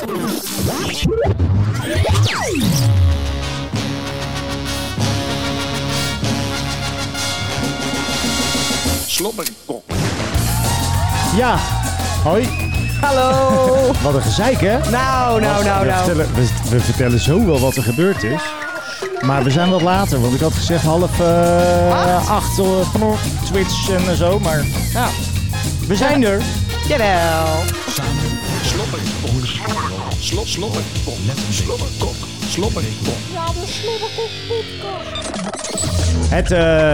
Slobberkok. Ja, hoi. Hallo. Wat een gezeik, hè? Nou. We vertellen zo wel wat er gebeurd is. Maar we zijn wat later, want ik had gezegd 7:30 op Twitch en zo, maar Nou, we zijn er. jawel. Slobberkok. Slobberkok. Slobberkok. Slobberkok. Ja, de Slobberkok podcast. Het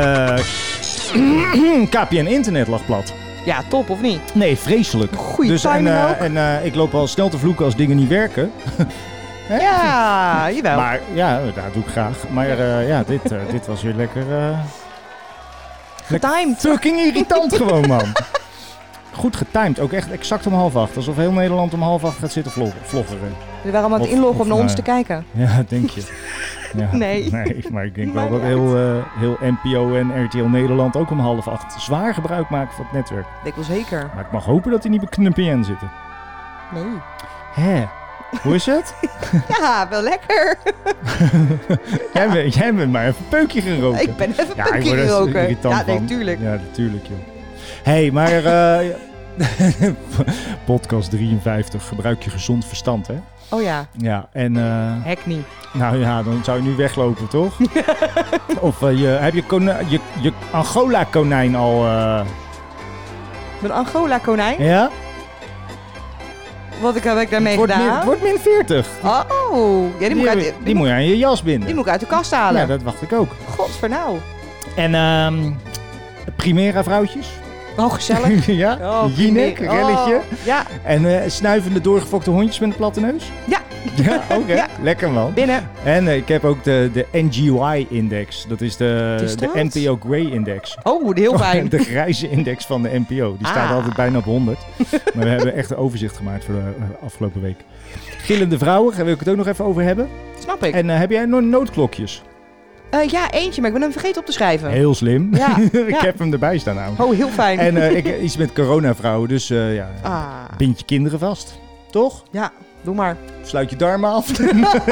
KPN internet lag plat. Ja, top of niet? Nee, vreselijk. Goeie dus timing ook. ik loop al snel te vloeken als dingen niet werken. Hè? Ja, jawel. Maar ja, dat doe ik graag. Maar dit was weer lekker... Getimed. Fucking irritant gewoon, man. Goed getimed. Ook echt exact om 7:30. Alsof heel Nederland om 7:30 gaat zitten vloggeren. We waren allemaal aan het inloggen om naar ons te kijken. Ja, denk je. Ja, Nee. Maar ik denk Maakt wel dat niet heel NPO en RTL Nederland ook om 7:30 zwaar gebruik maken van het netwerk. Dat weet ik wel zeker. Maar ik mag hopen dat die niet bij KPN zitten. Nee. Hè? Hoe is het? Ja, wel lekker. Jij bent maar even een peukje gaan roken. Ik ben even Ja, een ik puntje word er geroken. irritant Ja, nee, van. tuurlijk. Ja, natuurlijk, joh. Hé, maar... podcast 53. Gebruik je gezond verstand, hè? Oh ja, Ja, en... hek niet. nou ja, dan zou je nu weglopen, toch? Of heb je Angola-konijn al... Een Angola-konijn? ja? Wat heb ik daarmee Het gedaan? wordt min 40. Oh, ja, die moet ik je aan je jas binden. die moet ik uit de kast halen. Ja, dat wacht ik ook. Godvernauw. En Primera vrouwtjes. Oh, gezellig. ja, Oh, Jinek, prima. relletje. Oh, ja, En snuivende doorgefokte hondjes met een platte neus. ja, Ja, ook hè? Ja. Lekker man. binnen. En ik heb ook de NGY-index. Dat is Wat is de dat? NPO Grey-index. Oh, heel fijn. De grijze index van de NPO. Die staat Ah. altijd bijna op 100. Maar we hebben echt een overzicht gemaakt voor de afgelopen week. Gillende vrouwen, daar wil ik het ook nog even over hebben. Snap ik. En heb jij nog noodklokjes? Ja, eentje, maar ik ben hem vergeten op te schrijven. Heel slim. Ja, ik ja. heb hem erbij staan namelijk. Oh, heel fijn. En iets met coronavrouwen, dus Ah, bind je kinderen vast. Toch? ja, doe maar. Sluit je darmen af.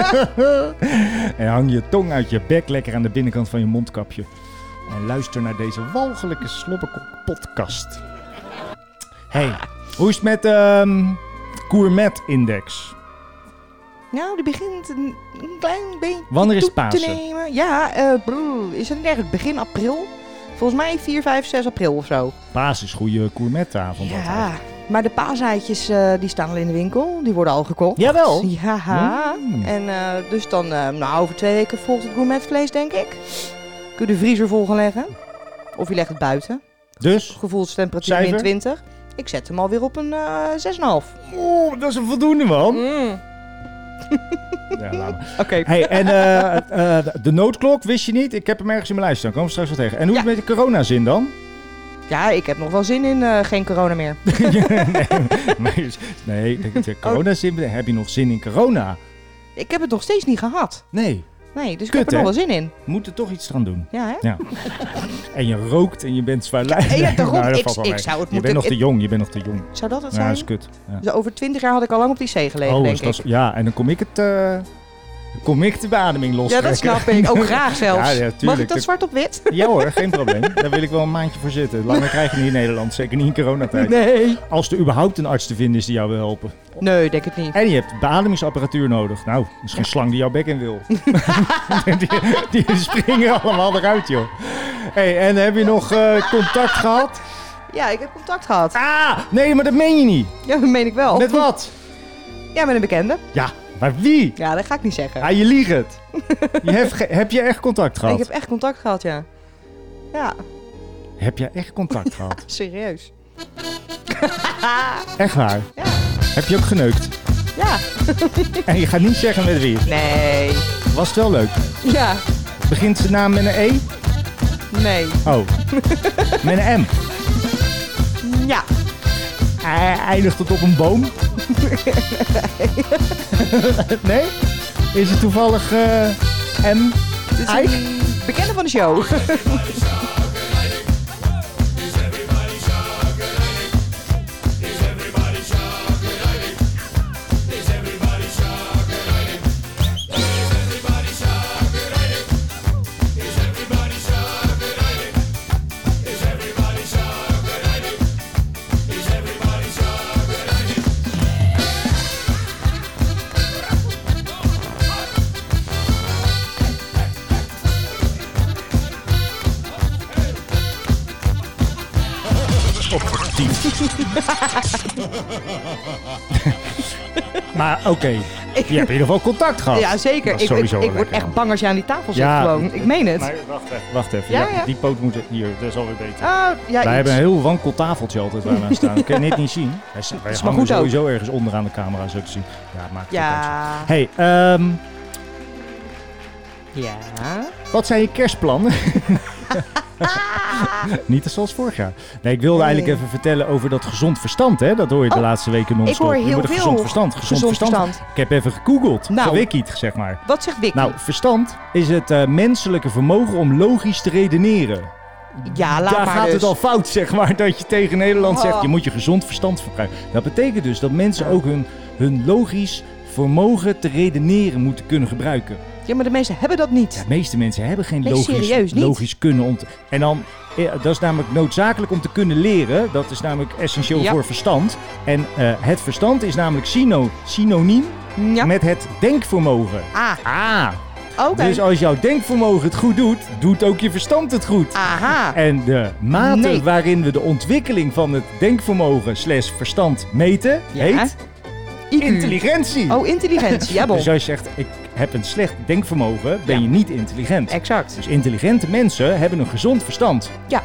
En hang je tong uit je bek lekker aan de binnenkant van je mondkapje. En luister naar deze walgelijke slobberkok-podcast. Hey, hoe is het met Gourmet-index? Nou, die begint een klein beetje Wanneer is toe te Pasen? nemen. Ja, is het ergens begin april? Volgens mij 4, 5, 6 april of zo. Paas is goede gourmetavond. Ja, altijd. maar de paaseitjes die staan al in de winkel. Die worden al gekocht. Jawel. Ja. Mm. En dus dan, over 2 weken volgt het gourmetvlees, denk ik. Kun je de vriezer vol gaan leggen. Of je legt het buiten. Dus? Gevoelstemperatuur Cijfer? min 20. Ik zet hem alweer op een 6,5. Oeh, dat is een voldoende man. Mm. Ja, laat maar. Oké. Hey, en de noodklok wist je niet? Ik heb hem ergens in mijn lijst staan. Komen we straks wel tegen. En hoe is het met de coronazin dan? Ja, ik heb nog wel zin in geen corona meer. nee, de coronazin. Heb je nog zin in corona? Ik heb het nog steeds niet gehad. Nee, Nee, dus ik Kut, heb er nog hè? wel zin in. we moeten toch iets eraan doen. Ja, hè? Ja. En je rookt en je bent zwaarlijvig. Ja, daarom. Nou, dat Ik valt wel zou mee. het Je moeten... bent nog te jong, je bent nog te jong. Zou dat het Ja, zijn? dat is kut. Ja. Dus over 20 jaar had ik al lang op die zee gelegen, denk ik. Ja, en dan kom ik de beademing los. Ja, dat snap ik. Ook graag zelfs. Ja, Mag tuurlijk. ik dat zwart op wit? Ja hoor, geen probleem. Daar wil ik wel een maandje voor zitten. Langer krijg je niet in Nederland, zeker niet in coronatijd. Nee. Als er überhaupt een arts te vinden is die jou wil helpen. Nee, denk het niet. En je hebt beademingsapparatuur nodig. Nou, er is geen slang die jouw bek in wil. die springen allemaal eruit, joh. Hey, en heb je nog contact gehad? Ja, ik heb contact gehad. Ah, nee, maar dat meen je niet. Ja, dat meen ik wel. Met wat? Ja, met een bekende. Ja, maar wie? Ja, dat ga ik niet zeggen. Ah, je liegt het. Heb je echt contact gehad? Ik heb echt contact gehad, ja. Ja, Heb je echt contact gehad? serieus. Echt waar? Ja. Heb je ook geneukt? Ja. En je gaat niet zeggen met wie? Nee. Was het wel leuk? Ja. Begint zijn naam met een E? Nee. Oh. Met een M? Ja. Eindigt het op een boom? Nee? Is het toevallig M? Dit is Eik? een bekende van de show. Maar oké, je hebt in ieder geval contact gehad. Ja, zeker. Dat is sowieso Ik wel word lekker. echt bang als je aan die tafel zit Ja. gewoon. Ik meen het. Maar wacht even. Ja, Ja, ja. die poot moet hier, dat is alweer beter. Ja, Wij iets. hebben een heel wankel tafeltje altijd waar we aan staan. Ik kan het niet zien. Wij maar hangen goed ook. sowieso ergens onderaan de camera zo te zien. Ja, maakt het uit. Ja. Hey, Ja. wat zijn je kerstplannen? Niet zoals vorig jaar. Nee, ik wilde Nee. eigenlijk even vertellen over dat gezond verstand. Hè? Dat hoor je de Oh, laatste weken non-stop. ik hoor Je heel moet een veel gezond verstand. gezond verstand. Ik heb even gegoogeld. Nou. Gewikkied, zeg maar. Wat zegt Vicky? Nou, verstand is het menselijke vermogen om logisch te redeneren. ja, laat Daar maar gaat dus. het al fout, zeg maar, dat je tegen Nederland zegt, Oh. je moet je gezond verstand gebruiken. Dat betekent dus dat mensen ook hun logisch vermogen te redeneren moeten kunnen gebruiken. Ja, maar de meesten hebben dat niet. Ja, de meeste mensen hebben geen Nee, serieus niet. logisch kunnen. En dan, dat is namelijk noodzakelijk om te kunnen leren. Dat is namelijk essentieel Ja. voor verstand. En het verstand is namelijk synoniem Ja. met het denkvermogen. Ah, oké. Dus als jouw denkvermogen het goed doet, doet ook je verstand het goed. Aha. En de mate Nee. waarin we de ontwikkeling van het denkvermogen / verstand meten, Ja. heet IQ. intelligentie. Oh, intelligentie. Ja, bon. Dus als je zegt, ik heb een slecht denkvermogen, ben Ja. je niet intelligent. Exact. Dus intelligente mensen hebben een gezond verstand. Ja.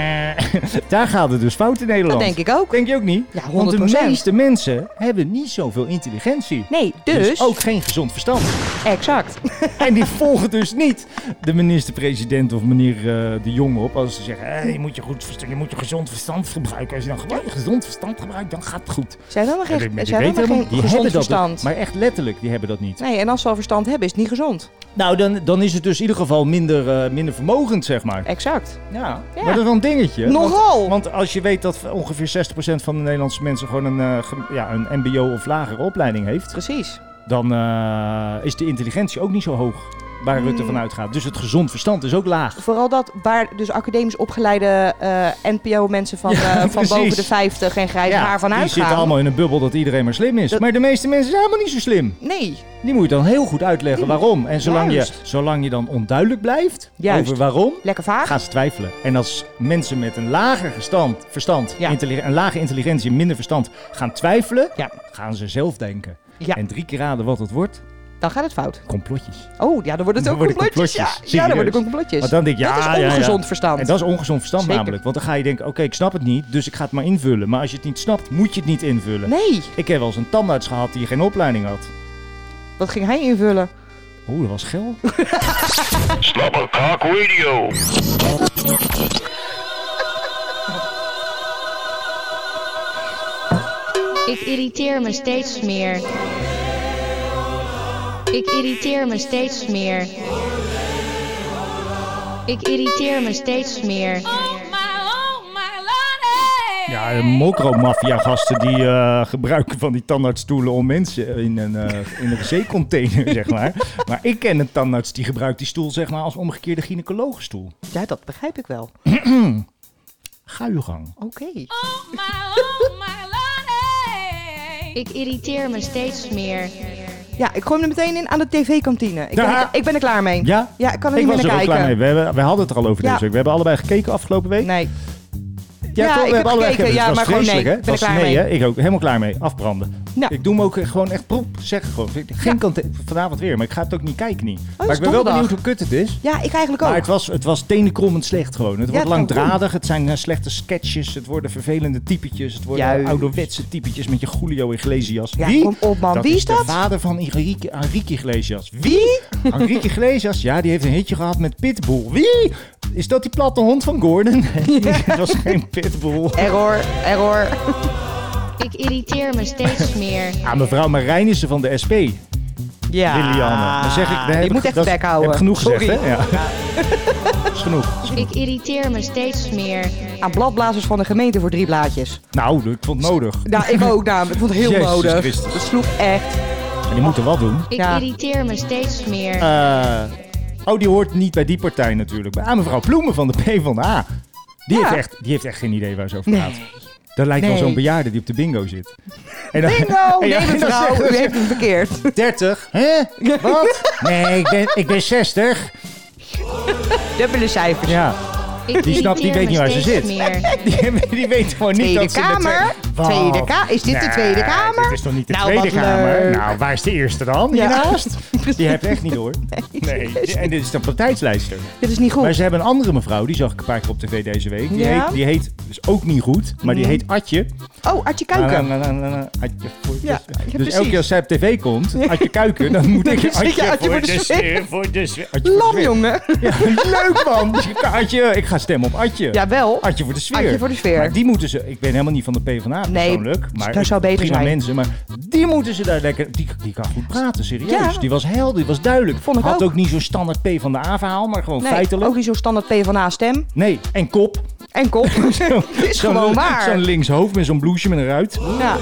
Daar gaat het dus fout in Nederland. Dat denk ik ook. Denk je ook niet? Ja, 100%. Want de meeste mensen hebben niet zoveel intelligentie. Nee, dus... ook geen gezond verstand. Exact. En die volgen dus niet de minister-president of meneer De Jonge op. Als ze zeggen, je moet je gezond verstand gebruiken. Als je dan gewoon je gezond verstand gebruikt, dan gaat het goed. Ze hebben helemaal Ja, geen, die ze hebben weten helemaal geen die gezond hebben dat, verstand. maar echt letterlijk, die hebben dat niet. Nee, en als ze al verstand hebben, is het niet gezond. Nou, dan is het dus in ieder geval minder vermogend, zeg maar. Exact. Ja, Ja. maar dat is wel een dingetje. Nogal. Want als je weet dat ongeveer 60% van de Nederlandse mensen gewoon een mbo of lagere opleiding heeft, Precies. dan is de intelligentie ook niet zo hoog waar Rutte van uitgaat. Dus het gezond verstand is ook laag. Vooral dat waar dus academisch opgeleide NPO-mensen van precies. boven de 50 en grijs haar van die uitgaan. zitten allemaal in een bubbel dat iedereen maar slim is. Dat- Maar de meeste mensen zijn helemaal niet zo slim. Nee. Die moet je dan heel goed uitleggen waarom. En Juist. zolang je dan onduidelijk blijft Juist. over waarom, Lekker vaag. gaan ze twijfelen. En als mensen met een lager verstand, Ja. een lage intelligentie en minder verstand gaan twijfelen, Ja. gaan ze zelf denken. Ja. En 3 keer raden wat het wordt, Dan gaat het fout. complotjes. Oh, ja, dan wordt het Dan ook worden complotjes. complotjes. Ja, dan Serieus. worden ook complotjes. Want dan denk je, dat is ja, ongezond verstand. En dat is ongezond verstand Zeker. namelijk. Want dan ga je denken, oké, ik snap het niet, dus ik ga het maar invullen. Maar als je het niet snapt, moet je het niet invullen. Nee. Ik heb wel eens een tandarts gehad die geen opleiding had. Wat ging hij invullen? Oeh, dat was geil. Slobberkok Radio. Ik irriteer me steeds meer. Ik irriteer me steeds meer. Ik irriteer me steeds meer. Ja, de mokro-maffia-gasten die gebruiken van die tandartsstoelen om mensen in een wc-container, zeg maar. Maar ik ken een tandarts die gebruikt die stoel, zeg maar, als omgekeerde gynaecologenstoel. Ja, dat begrijp ik wel. Ga uw gang. Oké. Ik irriteer me steeds meer. Ja, ik gooi hem er meteen in aan de tv-kantine. Ja. Ik ben er klaar mee. Ja? Ja, ik kan er Ik niet was meer er naar ook kijken. klaar mee. We hadden het er al over Ja. deze week. We hebben allebei gekeken afgelopen week. Nee. Ja, Ja, toch? ik We heb hebben allebei gekeken, gekeken. ja, Het was maar gewoon vreselijk, nee. hè? Ik ben er Het was klaar nee, mee. hè? Ik ook. Helemaal klaar mee. Afbranden. Ja. Ik doe hem ook gewoon echt prop. Zeg gewoon. Geen kant vanavond weer, maar ik ga het ook niet kijken niet. maar is ik ben wel donderdag. benieuwd hoe kut het is. Ja, ik eigenlijk ook. Maar het was tenenkrommend slecht gewoon. Het wordt dat kan langdradig, het zijn slechte sketches, het worden vervelende typetjes, het worden Juist. ouderwetse typetjes met je Julio Iglesias. Ja, Wie? kom op, man. Dat Wie is is de dat? vader van Enrique Iglesias. Wie? Enrique Iglesias, ja, die heeft een hitje gehad met Pitbull. Wie? Is dat die platte hond van Gordon? Nee, dat was geen Pitbull. Error. Ik irriteer me steeds meer. Ah, mevrouw Marijnissen van de SP. Ja. Liliane. Dan zeg ik, daar heb je ik- moet echt dat- bek houden. Heb genoeg gezegd, Sorry. hè? Ja. Dat is genoeg. Ik irriteer me steeds meer. Aan bladblazers van de gemeente voor 3 blaadjes. Nou, ik vond het nodig. Nou, ik ook namelijk. Ik vond het heel Jezus nodig. Christus. Dat sloeg echt. En die moeten wat doen. Ik Ja. irriteer me steeds meer. Die hoort niet bij die partij natuurlijk. Maar mevrouw Ploemen van de PvdA. Die heeft echt geen idee waar ze over praat. Dat lijkt wel Nee. zo'n bejaarde die op de bingo zit. En dan- Bingo! en Nee, dan mevrouw, zeggen u ze, heeft het verkeerd. 30. Hè? Wat? Nee, ik ben 60. Dubbele cijfers. Ja. Die weet niet waar ze zit. Die weet gewoon niet Tweede dat ze Kamer. Is dit de Tweede Kamer? Dit is toch niet de Nou, Tweede wat Kamer? leuk. Nou, waar is de eerste dan? Ja. Hiernaast? Die hebt echt niet door. Nee. En dit is de partijleider. Dit is niet goed. Maar ze hebben een andere mevrouw, die zag ik een paar keer op tv deze week. Die heet dus ook niet goed, maar die heet Atje. Oh, Atje Kuiken. Atje voor Ja, de sfeer. Dus precies. elke keer als zij op tv komt, Atje Kuiken, dan moet ik zit je Atje voor de sfeer. Voor de sfeer. Atje voor de Lam, sfeer. jongen. Ja, leuk man. Atje, ik ga stemmen op Atje. Jawel. Atje voor de sfeer. Atje voor de sfeer. Maar die moeten ze, ik ben helemaal niet van de PvdA persoonlijk. Maar dat zou beter prima zijn. mensen, maar die moeten ze daar lekker, die kan goed praten, serieus. Ja. Die was helder, die was duidelijk. Vond ik Had ook. ook niet zo'n standaard PvdA verhaal, maar gewoon Nee, feitelijk. ook niet zo'n standaard PvdA stem. Nee, en kop. En kop. Het is gewoon waar. Zo'n linkshoofd met zo'n blouseje met een ruit. Ja.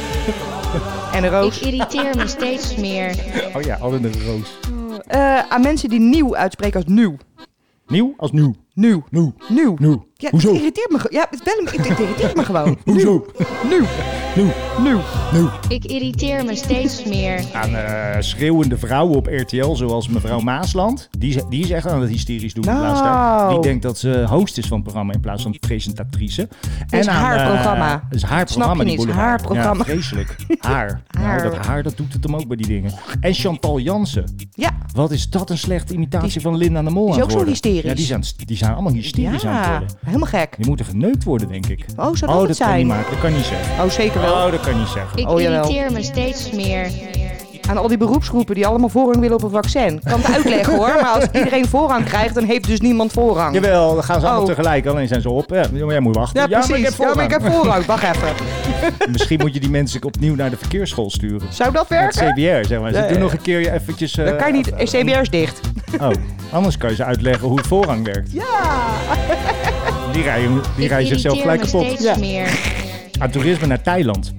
En een roos. Ik irriteer me steeds meer. Oh ja, altijd een roos. Aan mensen die nieuw uitspreken als nieuw. Nieuw als nieuw. Nieuw. Nieuw. Nieuw. Nieuw. Ja, Hoezo? Het irriteert me. Het irriteert me gewoon. Hoezo? Nieuw. Nieuw. Nieuw. Nieuw. Ik irriteer me steeds meer. Aan schreeuwende vrouwen op RTL, zoals mevrouw Maasland. Die is echt aan het hysterisch doen de Nou. laatste tijd. Die denkt dat ze host is van het programma in plaats van presentatrice. is haar programma. Het is haar Snap programma, je die niet? boulevard. Haar programma. Ja, vreselijk. Haar. Nou, dat haar, dat doet het hem ook bij die dingen. En Chantal Jansen. Ja. Wat is dat een slechte imitatie van Linda de Mol die is aan ook het zo worden. hysterisch. Ja, die zijn allemaal hysterisch aan het Ja. worden. Helemaal gek. Die moeten geneukt worden, denk ik. Oh, zou dat het dat zijn? kan niet maken. Dat kan niet zeggen. Oh, zeker wel. Oh, dat kan niet zeggen. Ik Oh, jawel. irriteer me steeds meer. Aan al die beroepsgroepen die allemaal voorrang willen op een vaccin. Ik kan het uitleggen hoor, maar als iedereen voorrang krijgt, dan heeft dus niemand voorrang. Jawel, dan gaan ze allemaal Oh. tegelijk. Alleen zijn ze op. Ja, maar jij moet wachten. Ja, precies. maar ik heb voorrang. Ja, maar ik heb voorrang. Wacht even. Misschien moet je die mensen opnieuw naar de verkeersschool sturen. Zou dat Met werken? CBR, zeg maar. Ze doen nog een keer eventjes... Dat kan je niet. CBR is dicht. Oh, anders kan je ze uitleggen hoe het voorrang werkt. Ja. Die rijden Ik zichzelf irriteer gelijk me kapot. steeds Ja. meer. Aan toerisme naar Thailand.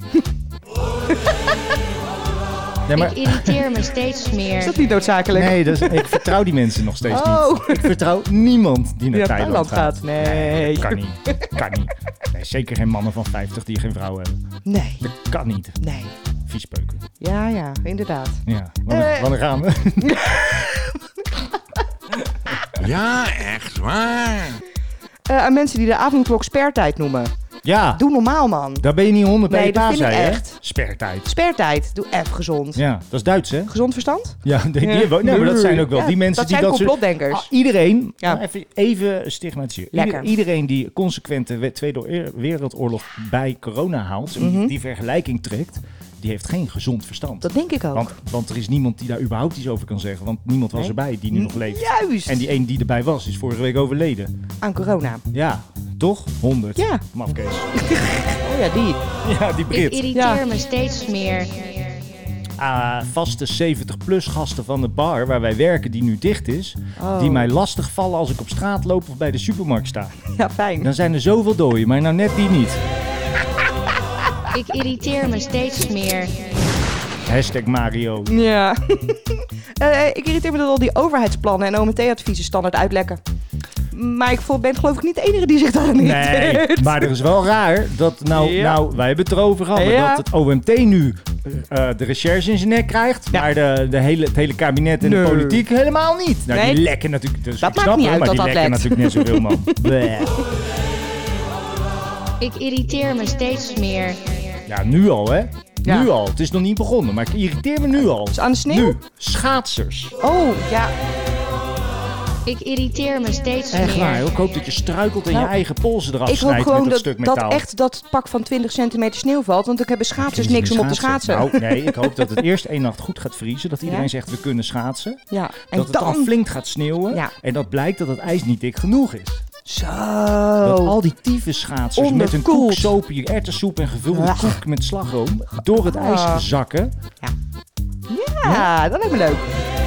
Nee, maar... Ik irriteer me steeds Is meer. dat niet noodzakelijk? Nee, ik vertrouw die mensen nog steeds Oh. niet. Ik vertrouw niemand die naar Die naar Thailand Thailand gaat. Nee. Kan niet. Kan niet. Nee, zeker geen mannen van 50 die geen vrouw hebben. Nee. Dat kan niet. Nee. Viespeuken. Ja, inderdaad. Ja, wanneer gaan we? Ja, echt waar. Aan mensen die de avondklok spertijd noemen. Ja, Doe normaal, man. daar ben je niet 100 Nee, bij dat vind ik zei, hè? echt. Spertijd. Spertijd. Doe even gezond. Ja, dat is Duits, hè? Gezond verstand? Ja, nee, maar dat zijn ook wel Ja, die mensen dat die zijn dat soort... complotdenkers. Iedereen, Ja. nou, even stigmatiseren. Lekker. Iedereen die consequent de Tweede Wereldoorlog bij corona haalt, en die vergelijking trekt, die heeft geen gezond verstand. Dat denk ik ook. Want er is niemand die daar überhaupt iets over kan zeggen, want niemand was Nee. erbij die nu nog leeft. Juist. En die een die erbij was, is vorige week overleden. Aan corona. Ja, toch? 100. Ja. Mafkees. Oh ja, die. Ja, die Ik Brit. irriteer Ja. me steeds meer. Vaste 70-plus gasten van de bar waar wij werken, die nu dicht is, Oh. die mij lastig vallen als ik op straat loop of bij de supermarkt sta. Ja, fijn. Dan zijn er zoveel dooien, maar nou net die niet. Ik irriteer me steeds meer. Hashtag Mario. Ja. Ik irriteer me dat al die overheidsplannen en OMT-adviezen standaard uitlekken. Maar ik ben geloof ik niet de enige die zich daarin irriteert. Nee, maar er is wel raar dat Ja. wij hebben het erover gehad, maar Ja. dat het OMT nu de recherche in zijn nek krijgt, Ja. maar het hele kabinet en de Nee. politiek helemaal niet. Nou, Nee. die lekken natuurlijk, dus Dat ik maakt snap niet hem, uit maar dat die dat lekken lekt. natuurlijk net zoveel, man. Bleh. Ik irriteer me steeds meer. Ja, nu al, hè? Ja. Nu al. Het is nog niet begonnen, maar ik irriteer me nu al. Dus aan de sneeuw? Nu. Schaatsers. Oh, ja. Ik irriteer me steeds Echt waar, meer. ik hoop dat je struikelt en Nou, je eigen polsen eraf Ik hoop snijdt gewoon met dat stuk metaal. dat pak van 20 centimeter sneeuw valt. Want dan hebben schaatsers Kunnen niks ze om op niet te schaatsen. Nou, nee, ik hoop dat het eerst 1 nacht goed gaat vriezen. Dat iedereen Ja? zegt, we kunnen schaatsen. Ja. En Dat het dan flink gaat sneeuwen. Ja. En dat blijkt dat het ijs niet dik genoeg is. Zo. Dat al die tyfusschaatsers met hun Onderkoeld. koeksoepje, erwtensoep en gevulde Ja. koek met slagroom door het ijs zakken. Ja, dat lijkt me leuk.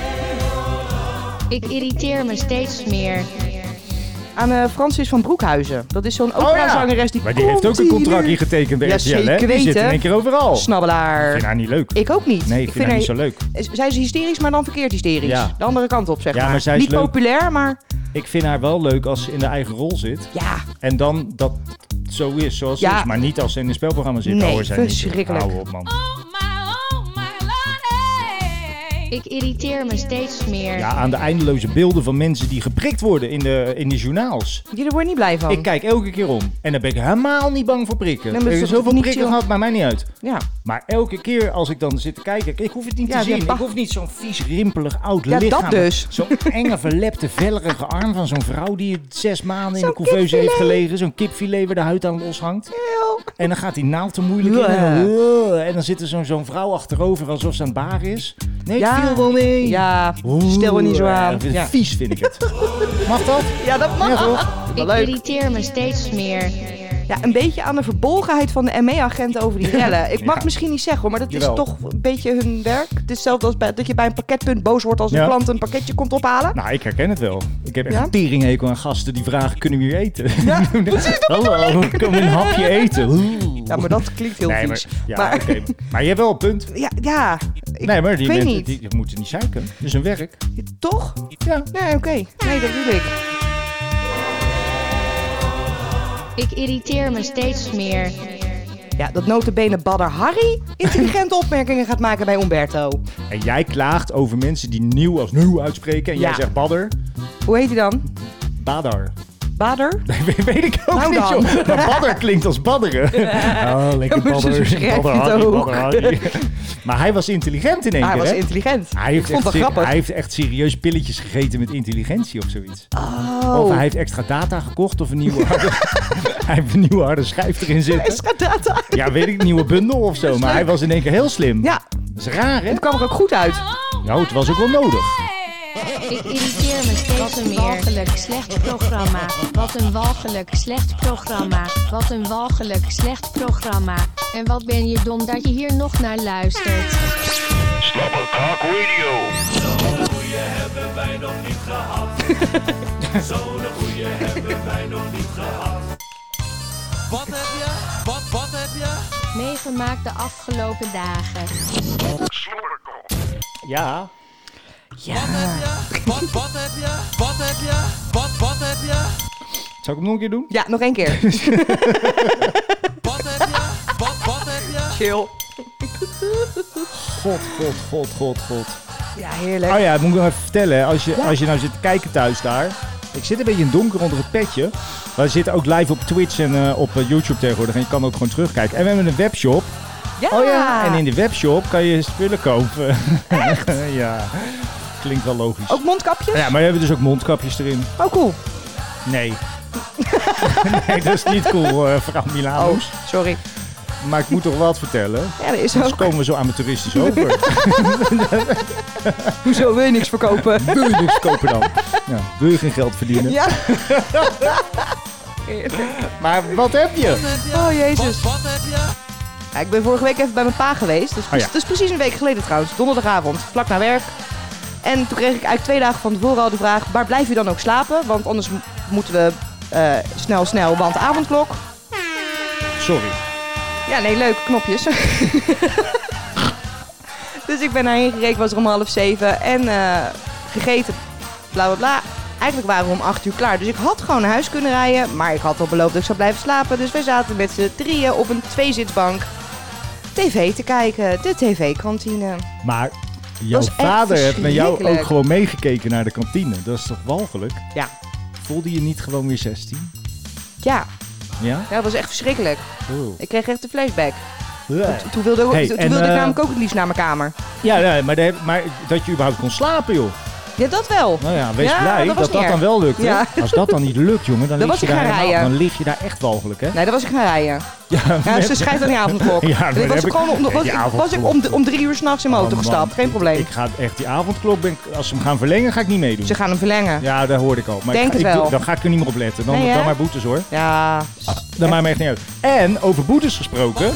Ik irriteer me steeds meer. Aan Francis van Broekhuizen. Dat is zo'n operazangeres die Maar die heeft ook een continu- contractje getekend bij Ja, RTL, hè? zeker Die weten. zit in één keer overal. Ik Snabbelaar. vind haar niet leuk. Ik ook niet. Nee, ik vind haar niet zo leuk. Zij is hysterisch, maar dan verkeerd hysterisch. Ja. De andere kant op, zeg Ja, maar. maar zij is niet leuk. populair, maar Ik vind haar wel leuk als ze in de eigen rol zit. ja. En dan dat zo is zoals ze Ja. is. Maar niet als ze in een spelprogramma zit. Nee, Oh, er zijn niet zo. verschrikkelijk. Hou op, man. Ik Ik irriteer me steeds meer. Ja, aan de eindeloze beelden van mensen die geprikt worden in de journaals. Daar word je niet blij van. Ik kijk elke keer om. En dan ben ik helemaal niet bang voor prikken. Nee, maar Ik dat heb is toch zoveel niet prikken chill? gehad, maakt mij niet uit. Ja. Maar elke keer als ik dan zit te kijken, ik hoef het niet te zien. Ik hoef niet zo'n vies, rimpelig, oud Ja, lichaam. dat dus. Zo'n enge, verlepte, vellerige arm van zo'n vrouw die 6 maanden in Zo'n de couveuse heeft kipfilet. gelegen. Zo'n kipfilet waar de huid aan loshangt. Eeuw. En dan gaat die naald te moeilijk in. En dan zit er zo'n vrouw achterover alsof ze aan het baren is. Nee, ik viel wel mee. Ja, stel er niet zo aan. Ja. Vies vind ik het. Mag dat? Ja, dat mag. Ja, toch? Ik leuk. irriteer me steeds meer. Ja, een beetje aan de verbolgenheid van de ME-agenten over die rellen. Ik mag Ja. misschien niet zeggen, hoor, maar dat Jawel. is toch een beetje hun werk. Het is hetzelfde als dat je bij een pakketpunt boos wordt als een Ja. klant een pakketje komt ophalen. Nou, ik herken het wel. Ik heb echt Ja? een teringhekel aan gasten die vragen, kunnen we hier eten? Ja, Hallo, kan we een hapje eten? Oeh. Ja, maar dat klinkt heel Nee, vies. maar, ja, Maar- oké. Maar je hebt wel een punt. Ja, Nee, maar die weet mensen niet. die moeten niet zeiken. Dat is hun werk. Toch? Ja. Nee, oké. Nee, dat bedoel ik. Ik irriteer me steeds meer. Ja, dat notabene Badr Harry intelligente opmerkingen gaat maken bij Umberto. En jij klaagt over mensen die nieuw als nieuw uitspreken. En jij Ja. zegt badder. Hoe heet hij dan? Badar. Badr? Weet ik ook Nou niet, dan. joh. Maar badder klinkt als badderen. Oh, lekker Ja, maar zo badder. schrijf je Badder het Harry, ook. badder Harry. Maar hij was intelligent in één Hij keer, was hè? intelligent. Hij heeft, Ik vond echt, het grappig. hij heeft echt serieus pilletjes gegeten met intelligentie of zoiets. Oh. Of hij heeft extra data gekocht of een nieuwe harde... hij heeft een nieuwe harde schijf erin zitten. Extra data. Ja, weet ik, een nieuwe bundel of zo. Maar hij was in één keer heel slim. Ja, Dat is raar, hè? het kwam er ook goed uit. Nou, het was ook wel nodig. Ik irriteer me steeds meer. Wat een walgelijk slecht programma. Wat een walgelijk slecht programma. Wat een walgelijk slecht programma. En wat ben je dom dat je hier nog naar luistert. Slobberkok Radio. Wat heb je? Wat heb je? Meegemaakt de afgelopen dagen. Ja. Ja. Wat heb je? Wat heb je? Wat heb je? Wat heb je? Zal ik hem nog een keer doen? Ja, nog één keer. Wat heb je? Wat heb je? Chill. God. Ja, heerlijk. Oh ja, dat moet ik nog even vertellen. Hè. Als je nou zit te kijken thuis daar. Ik zit een beetje in het donker onder het petje. We zitten ook live op Twitch en op YouTube tegenwoordig. En je kan ook gewoon terugkijken. En we hebben een webshop. Ja. Oh ja. En in de webshop kan je spullen kopen. Ja. Klinkt wel logisch. Ook mondkapjes? Ja, maar we hebben dus ook mondkapjes erin. Oh, cool. Nee. Nee, dat is niet cool, vrouw Oh, Milano's. sorry. Maar ik moet toch wat vertellen. Ja, dat is Anders ook. komen we zo amateuristisch over. Hoezo wil je niks verkopen? Wil je niks kopen dan? Ja, wil je geen geld verdienen? Ja. Maar wat heb je? Oh, jezus. Wat heb je? Ja, ik ben vorige week even bij mijn pa geweest. Dus ja. dat is precies een week geleden trouwens. Donderdagavond, vlak na werk. En toen kreeg ik eigenlijk 2 dagen van tevoren al de vraag... waar blijf je dan ook slapen? Want anders moeten we snel, want avondklok. Sorry. Ja, nee, leuke knopjes. Dus ik ben daarheen gereden, was er om 6:30 en gegeten, bla bla bla. Eigenlijk waren we om 8 uur klaar, dus ik had gewoon naar huis kunnen rijden. Maar ik had al beloofd dat ik zou blijven slapen, dus wij zaten met z'n drieën op een 2-zitsbank tv te kijken, de tv-kantine. Maar jouw Dat is echt vader heeft met jou verschrikkelijk. ook gewoon meegekeken naar de kantine. Dat is toch walgelijk? Ja. Voelde je niet gewoon weer 16? Ja, Ja? dat was echt verschrikkelijk. Oh. Ik kreeg echt een flashback. Ja. Toen wilde, Hey, toen en, wilde ik eh, namelijk ook het liefst naar mijn kamer. Ja, nee, maar dat je überhaupt kon slapen, joh. Ja, dat wel. Nou ja, wees Ja, blij dat was dat dat niet dan wel lukt. hè? Ja. Als dat dan niet lukt, jongen, dan, Dan lig was je ik daar gaan helemaal- rijden. dan lig je daar echt walgelijk, hè? Nee, dat was ik gaan rijden. Ja, Ja, ze schijnt aan die avondklok. Ja, maar En ik dan was heb ook gewoon ik- was die ik avondklok. om 3 uur s'nachts in mijn auto Oh, gestapt. man. Geen probleem. Ik ga echt die avondklok, als ze hem gaan verlengen, ga ik niet meedoen. Ze gaan hem verlengen. Ja, dat hoorde ik al. Maar Denk ik, het wel. dan ga ik er niet meer op letten. Dan, Nee, hè? dan maar boetes, hoor. Ja. Dat maakt me echt niet uit. En over boetes gesproken.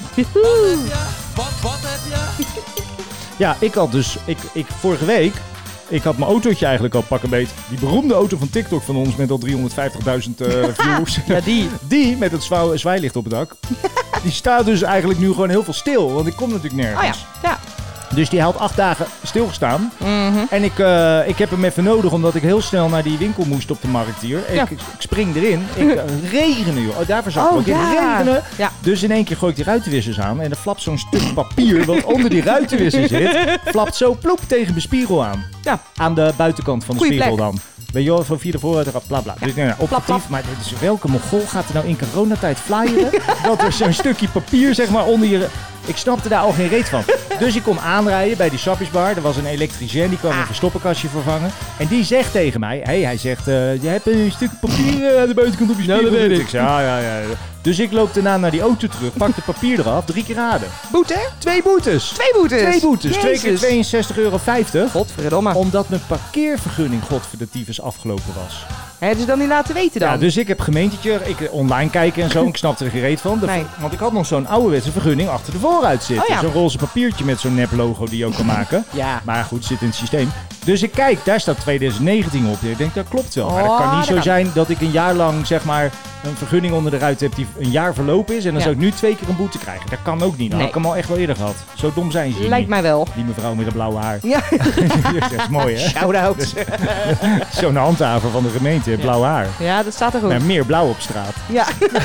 Wat heb je? Ja, ik had dus... vorige week... Ik had mijn autootje eigenlijk al pakken beet. Die beroemde auto van TikTok van ons met al 350.000 views. Ja, die. Die met het zwaailicht op het dak. Die staat dus eigenlijk nu gewoon heel veel stil. Want ik kom natuurlijk nergens. Oh ja. Ja. Dus die had 8 dagen stilgestaan. En ik heb hem even nodig, omdat ik heel snel naar die winkel moest op de markt hier. Ja. Ik spring erin. Regenen, joh. Oh, daarvoor zag ik ook. Regenen. Ja. Dus in één keer gooi ik die ruitenwissers aan. En er flapt zo'n stuk papier wat onder die ruitenwisser zit. Flapt zo ploep tegen mijn spiegel aan. Ja. Aan de buitenkant van de Goeie spiegel plek. dan. Weet je wel, van via de vooruit, bla bla. Dus nee, objectief, plap. maar dit is, welke Mongool gaat er nou in coronatijd flyeren? Dat er zo'n stukje papier, zeg maar, onder je... Ik snapte daar al geen reet van. Dus ik kom aanrijden bij die sapjesbar. Er was een elektricien, die kwam een verstoppenkastje vervangen. En die zegt tegen mij, hij zegt, je hebt een stukje papier aan de buitenkant op je spiegel. dat weet ik. Ik zei, ja. Dus ik loop daarna naar die auto terug, pak het papier eraf, 3 keer raden. Boete? 2 boetes. 2 boetes? 2 boetes. 2 keer Jezus. €62,50. Godverdomme. Omdat mijn parkeervergunning godverdomme afgelopen was. Hebben ze dan niet laten weten dan? Ja, dus ik heb gemeentetje, online kijken en zo. Ik snapte er geen reet van. Nee. Want ik had nog zo'n ouderwetse vergunning achter de vooruit zitten. Oh ja. Zo'n roze papiertje met zo'n nep logo die je ook kan maken. Ja. Maar goed, zit in het systeem. Dus ik kijk, daar staat 2019 op. Ik denk, dat klopt wel. Maar dat Oh, kan niet dat zo kan. zijn dat ik een jaar lang, zeg maar, een vergunning onder de ruit heb die een jaar verlopen is. En dan Ja. zou ik nu 2 keer een boete krijgen. Dat kan ook niet. Dan had ik hem al echt wel eerder gehad. Zo dom zijn ze hier Lijkt niet. mij wel. Die mevrouw met de blauwe haar. Ja. Dat is mooi, hè? Shout-out. Zo'n handhaver van de gemeente heeft blauw haar. Ja, dat staat er goed. Maar meer blauw op straat. Ja.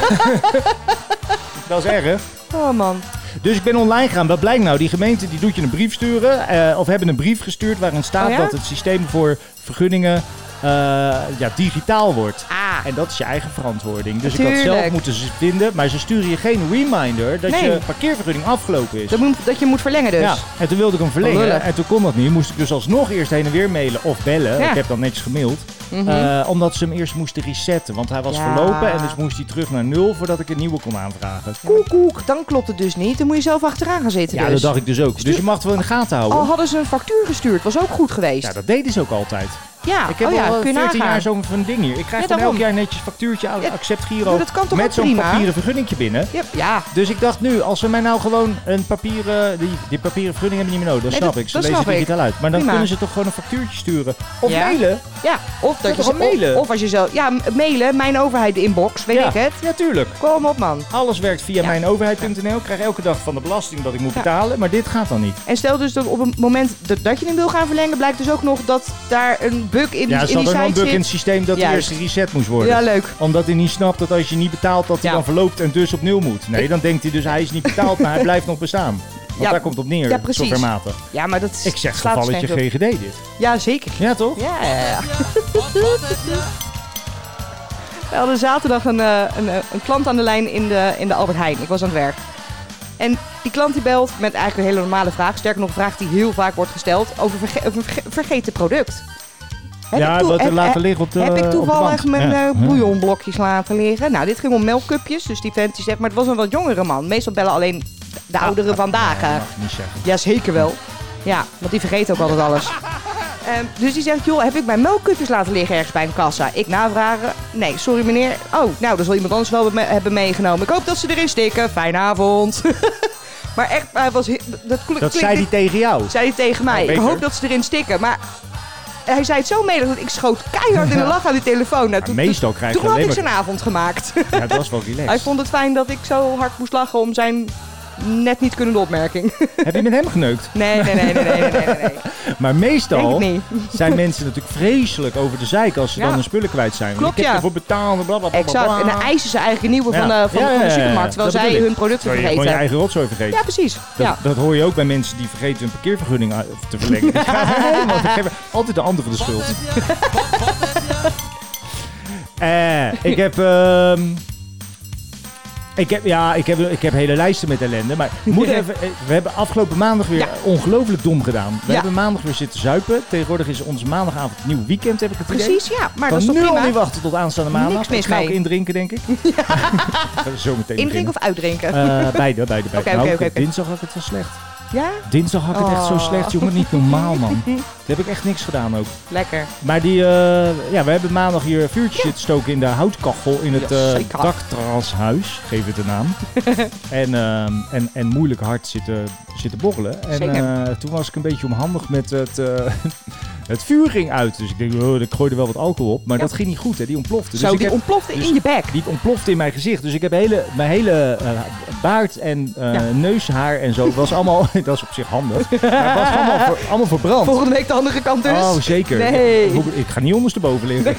Dat is erg. Oh man. Dus ik ben online gegaan. Wat blijkt nou? Die gemeente die doet je een brief sturen. Of hebben een brief gestuurd waarin staat Oh ja? dat het systeem voor vergunningen digitaal wordt. Ah. En dat is je eigen verantwoording. Dus ik had Tuurlijk. zelf moeten ze vinden. Maar ze sturen je geen reminder dat Nee. je parkeervergunning afgelopen is. Dat je moet verlengen dus. Ja, en toen wilde ik hem verlengen. lullig. En toen kon dat niet. Moest ik dus alsnog eerst heen en weer mailen of bellen. Ja. Ik heb dan netjes gemaild. Omdat ze hem eerst moesten resetten. Want hij was Ja. verlopen en dus moest hij terug naar 0 voordat ik een nieuwe kon aanvragen. Koek. Dan klopt het dus niet. Dan moet je zelf achteraan gaan zitten Ja, dus. dat dacht ik dus ook. Dus je mag het wel in de gaten houden. Al hadden ze een factuur gestuurd. Was ook goed geweest. Ja, dat deden ze ook altijd. Ja, Ik heb oh ja, al kun je 14 nagaan. jaar zo'n ding hier. Ik krijg Ja, gewoon daarom. elk jaar netjes factuurtje, accept Giro, Ja, dat kan toch met ook zo'n prima? papieren vergunningje binnen. Ja. Dus ik dacht nu, als ze mij nou gewoon een papieren, die papieren vergunning hebben niet meer nodig, dat Nee, snap dat- ik. Ze dat lezen snap het ik. digitaal uit. Maar dan Prima. kunnen ze toch gewoon een factuurtje sturen. Of Ja. mailen. Ja, of dat je toch wel mailen? Of als je zo... Ja, mailen, mijn overheid inbox, weet Ja. ik het. Ja, tuurlijk. Kom op, man. Alles werkt via Ja. mijnoverheid.nl. Ik krijg elke dag van de belasting dat ik moet betalen, maar dit gaat dan niet. En stel dus dat op het moment dat je hem wil gaan verlengen, blijkt dus ook nog dat daar een bug in, Ja, er in zat die ook wel een site bug in het zit. systeem dat hij Juist. eerst gereset moest worden. Ja, leuk. Omdat hij niet snapt dat als je niet betaalt, dat hij Ja. dan verloopt en dus op nul moet. Nee, dan denkt hij dus hij is niet betaald, maar hij blijft nog bestaan. Want Ja. daar komt het op neer, Ja, precies. zo vermatig. Ja, maar dat Ik zeg slaat gevalletje nergens op. GGD dit. Ja, zeker. Ja, toch? Ja. We hadden zaterdag een klant aan de lijn in de Albert Heijn. Ik was aan het werk. En die klant die belt met eigenlijk een hele normale vraag. Sterker nog, een vraag die heel vaak wordt gesteld over een vergeten product. Ja, wat er laten liggen op de Heb ik op de toevallig band. mijn Ja. bouillonblokjes laten liggen? Nou, dit ging om melkcupjes. Dus die vent die zegt, maar het was een wat jongere man. Meestal bellen alleen de ouderen vandaag. Nee, dat mag ik niet zeggen. Ja, zeker wel. Ja, want die vergeet ook altijd alles. Dus die zegt, joh, heb ik mijn melkcupjes laten liggen ergens bij een kassa? Ik navragen. Nee, sorry meneer. Oh, nou, dat zal iemand anders wel hebben meegenomen. Ik hoop dat ze erin stikken. Fijne avond. Maar echt, hij was... Dat zei hij tegen jou. Zei hij tegen mij. Oh, Ik beter. hoop dat ze erin stikken. Maar hij zei het zo medig dat ik schoot keihard in de lach aan die telefoon. Nou, Maar meestal krijg je toen had alleen ik maar... zijn avond gemaakt. Ja, dat was wel relaxed. Hij vond het fijn dat ik zo hard moest lachen om zijn net niet kunnende opmerking. Heb je met hem geneukt? Nee. Maar Denk meestal ik niet. zijn mensen natuurlijk vreselijk over de zeik als ze Ja. dan hun spullen kwijt zijn. Klopt, ik heb ja. ervoor betaald en blablabla. Exact. En dan eisen ze eigenlijk een nieuwe Ja. van de supermarkt. Terwijl Dat zij bedoel ik. hun producten Terwijl je gewoon je vergeten. eigen rotzooi vergeet. Ja, precies. Ja. Dat hoor je ook bij mensen die vergeten hun parkeervergunning te verlengen. Die gaan helemaal, die geven altijd de anderen de schuld. Ik heb hele lijsten met ellende. Maar we hebben afgelopen maandag weer ongelooflijk dom gedaan. We hebben maandag weer zitten zuipen. Tegenwoordig is onze maandagavond een nieuw weekend, heb ik het idee. Precies, ja. Maar dat is Kan toch nu al prima? niet wachten tot aanstaande maandag. Niks mis Ik ga ook mee. indrinken, denk ik. Zo meteen Indrinken of uitdrinken? beide. Oké. Dinsdag had ik het wel slecht. Ja? Dinsdag had ik het echt zo slecht, jongen. Niet normaal, man. Daar heb ik echt niks gedaan ook. Lekker. Maar we hebben maandag hier vuurtjes zitten stoken in de houtkachel in het Ja, zeker. dakterrashuis. Geef het een naam. en moeilijk hard zitten borrelen. En Zeker. toen was ik een beetje onhandig met het Het vuur ging uit. Dus ik denk, ik gooide wel wat alcohol op. Maar dat ging niet goed, hè. Die ontplofte. Zo, dus die ontplofte in je bek. Die ontplofte in mijn gezicht. Dus ik heb mijn hele baard en neushaar en zo. Was allemaal, dat is op zich handig. Maar het was allemaal verbrand. Volgende week de andere kant dus. Oh, zeker. Nee. Ik ga niet ondersteboven liggen.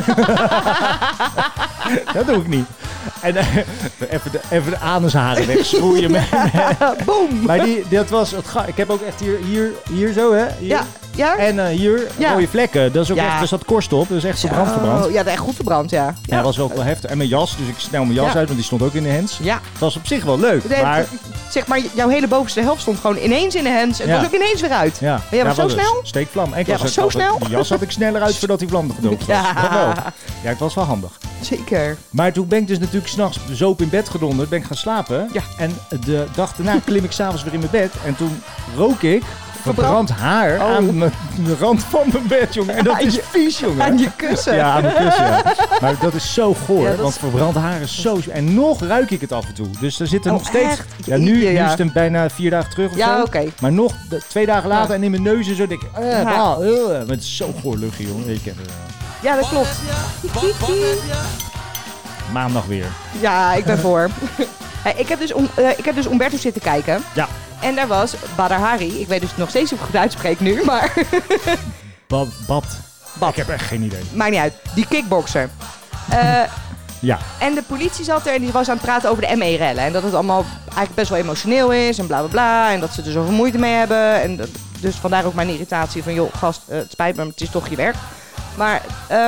Dat doe ik niet. En even de anusharen wegschroeien. Boom. Maar dat was ik heb ook echt hier zo, hè? Hier. Ja? En hier mooie vlekken. Dat is ook echt, er zat korst op. Dat is echt verbrand. Ja, echt goed verbrand, ja. Ja, dat was ook wel heftig. En mijn jas, dus ik snel mijn jas uit, want die stond ook in de hands. Ja. Het was op zich wel leuk, maar... Zeg maar, jouw hele bovenste helft stond gewoon ineens in de hands. En het was ook ineens weer uit. Ja. Maar jij was zo snel? Steekvlam. Was zo snel? Die jas had ik sneller uit voordat die vlam gedoofd was. Ja. Dat wel. Ja, het was wel handig. Zeker. Maar toen ben ik dus natuurlijk s'nachts zoop in bed gedonderd, ben ik gaan slapen. Ja. En de dag daarna klim ik s'avonds weer in mijn bed. En toen rook ik verbrand haar aan de rand van mijn bed, jongen. En dat is vies, jongen. Aan je kussen. Ja, aan mijn kussen, ja. Maar dat is zo goor, Ja, want verbrand haar is zo... En nog ruik ik het af en toe. Dus er zit er nog steeds... echt? Ja, nu is het bijna 4 dagen terug of zo. Ja, oké. Maar nog 2 dagen later en in mijn neus en zo denk ik... Maar het is zo goor luchtje, jongen. Ik heb Ja, dat klopt. maandag weer. Ja, ik ben voor. Ik heb dus Umberto zitten kijken. Ja. En daar was Badr Hari. Ik weet dus nog steeds hoe ik het uitspreek nu, maar... Bad. Ik heb echt geen idee. Maakt niet uit. Die kickbokser. Ja. En de politie zat er en die was aan het praten over de ME-rellen. En dat het allemaal eigenlijk best wel emotioneel is en bla bla bla. En dat ze er zoveel moeite mee hebben. En dus vandaar ook mijn irritatie van... joh, gast, het spijt me, maar het is toch je werk. Maar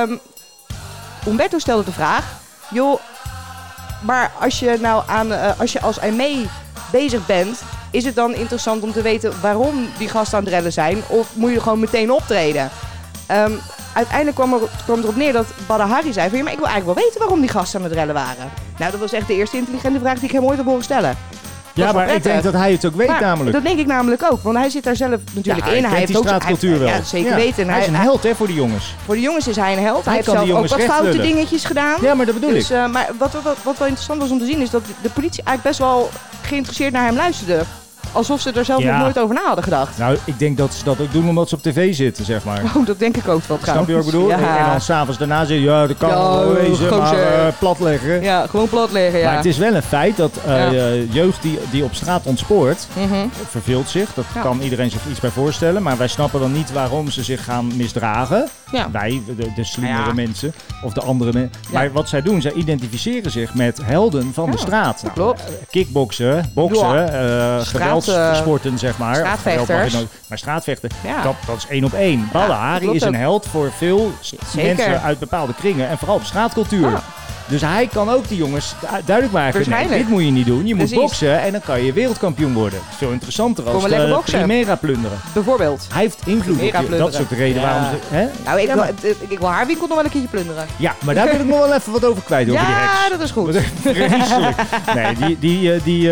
Umberto stelde de vraag... joh, maar als je als ME bezig bent... is het dan interessant om te weten waarom die gasten aan het rellen zijn? Of moet je gewoon meteen optreden? Uiteindelijk kwam erop neer dat Badr Hari zei van... ja, maar ik wil eigenlijk wel weten waarom die gasten aan het rellen waren. Nou, dat was echt de eerste intelligente vraag die ik hem ooit heb horen stellen. Ja, maar ik denk dat hij het ook weet namelijk. Dat denk ik namelijk ook, want hij zit daar zelf natuurlijk in. Hij heeft die straatcultuur wel. Ja, zeker weten. Hij is een held, hè, voor die jongens. Voor de jongens is hij een held. Hij heeft kan zelf die ook jongens wat foute rechtlullen. dingetjes gedaan. Ja, maar dat bedoel ik. Maar wat wel interessant was om te zien is dat de politie eigenlijk best wel geïnteresseerd naar hem luisterde. Alsof ze er zelf nog nooit over na hadden gedacht. Nou, ik denk dat ze dat ook doen omdat ze op tv zitten, zeg maar. Oh, dat denk ik ook wel trouwens. Snap je wat ik bedoel? Ja. En dan s'avonds daarna zeggen, ja, dat kan wel wezen, maar platleggen. Ja, gewoon platleggen, ja. Maar het is wel een feit dat jeugd die op straat ontspoort, verveelt zich. Dat kan iedereen zich iets bij voorstellen. Maar wij snappen dan niet waarom ze zich gaan misdragen. Ja. Wij, de slimmere mensen, of de andere mensen. Maar wat zij doen, zij identificeren zich met helden van de straat. Dat klopt. Kickboksen, boksen, geweldssporten, zeg maar. Straatvechters. Maar straatvechten, Ja. dat is 1 op 1. Badr Hari is een held voor veel mensen uit bepaalde kringen. En vooral op straatcultuur. Ja. Dus hij kan ook die jongens duidelijk maken. Nee, dit moet je niet doen. Je moet boksen en dan kan je wereldkampioen worden. Dat is veel interessanter als Primera plunderen. Bijvoorbeeld. Hij heeft invloed. Dat is ook de reden waarom ze... Hè? Nou, ik wil haar winkel nog wel een keertje plunderen. Ja, maar daar wil ik nog wel even wat over kwijt, over die heks. Ja, dat is goed. Vreselijk. Nee,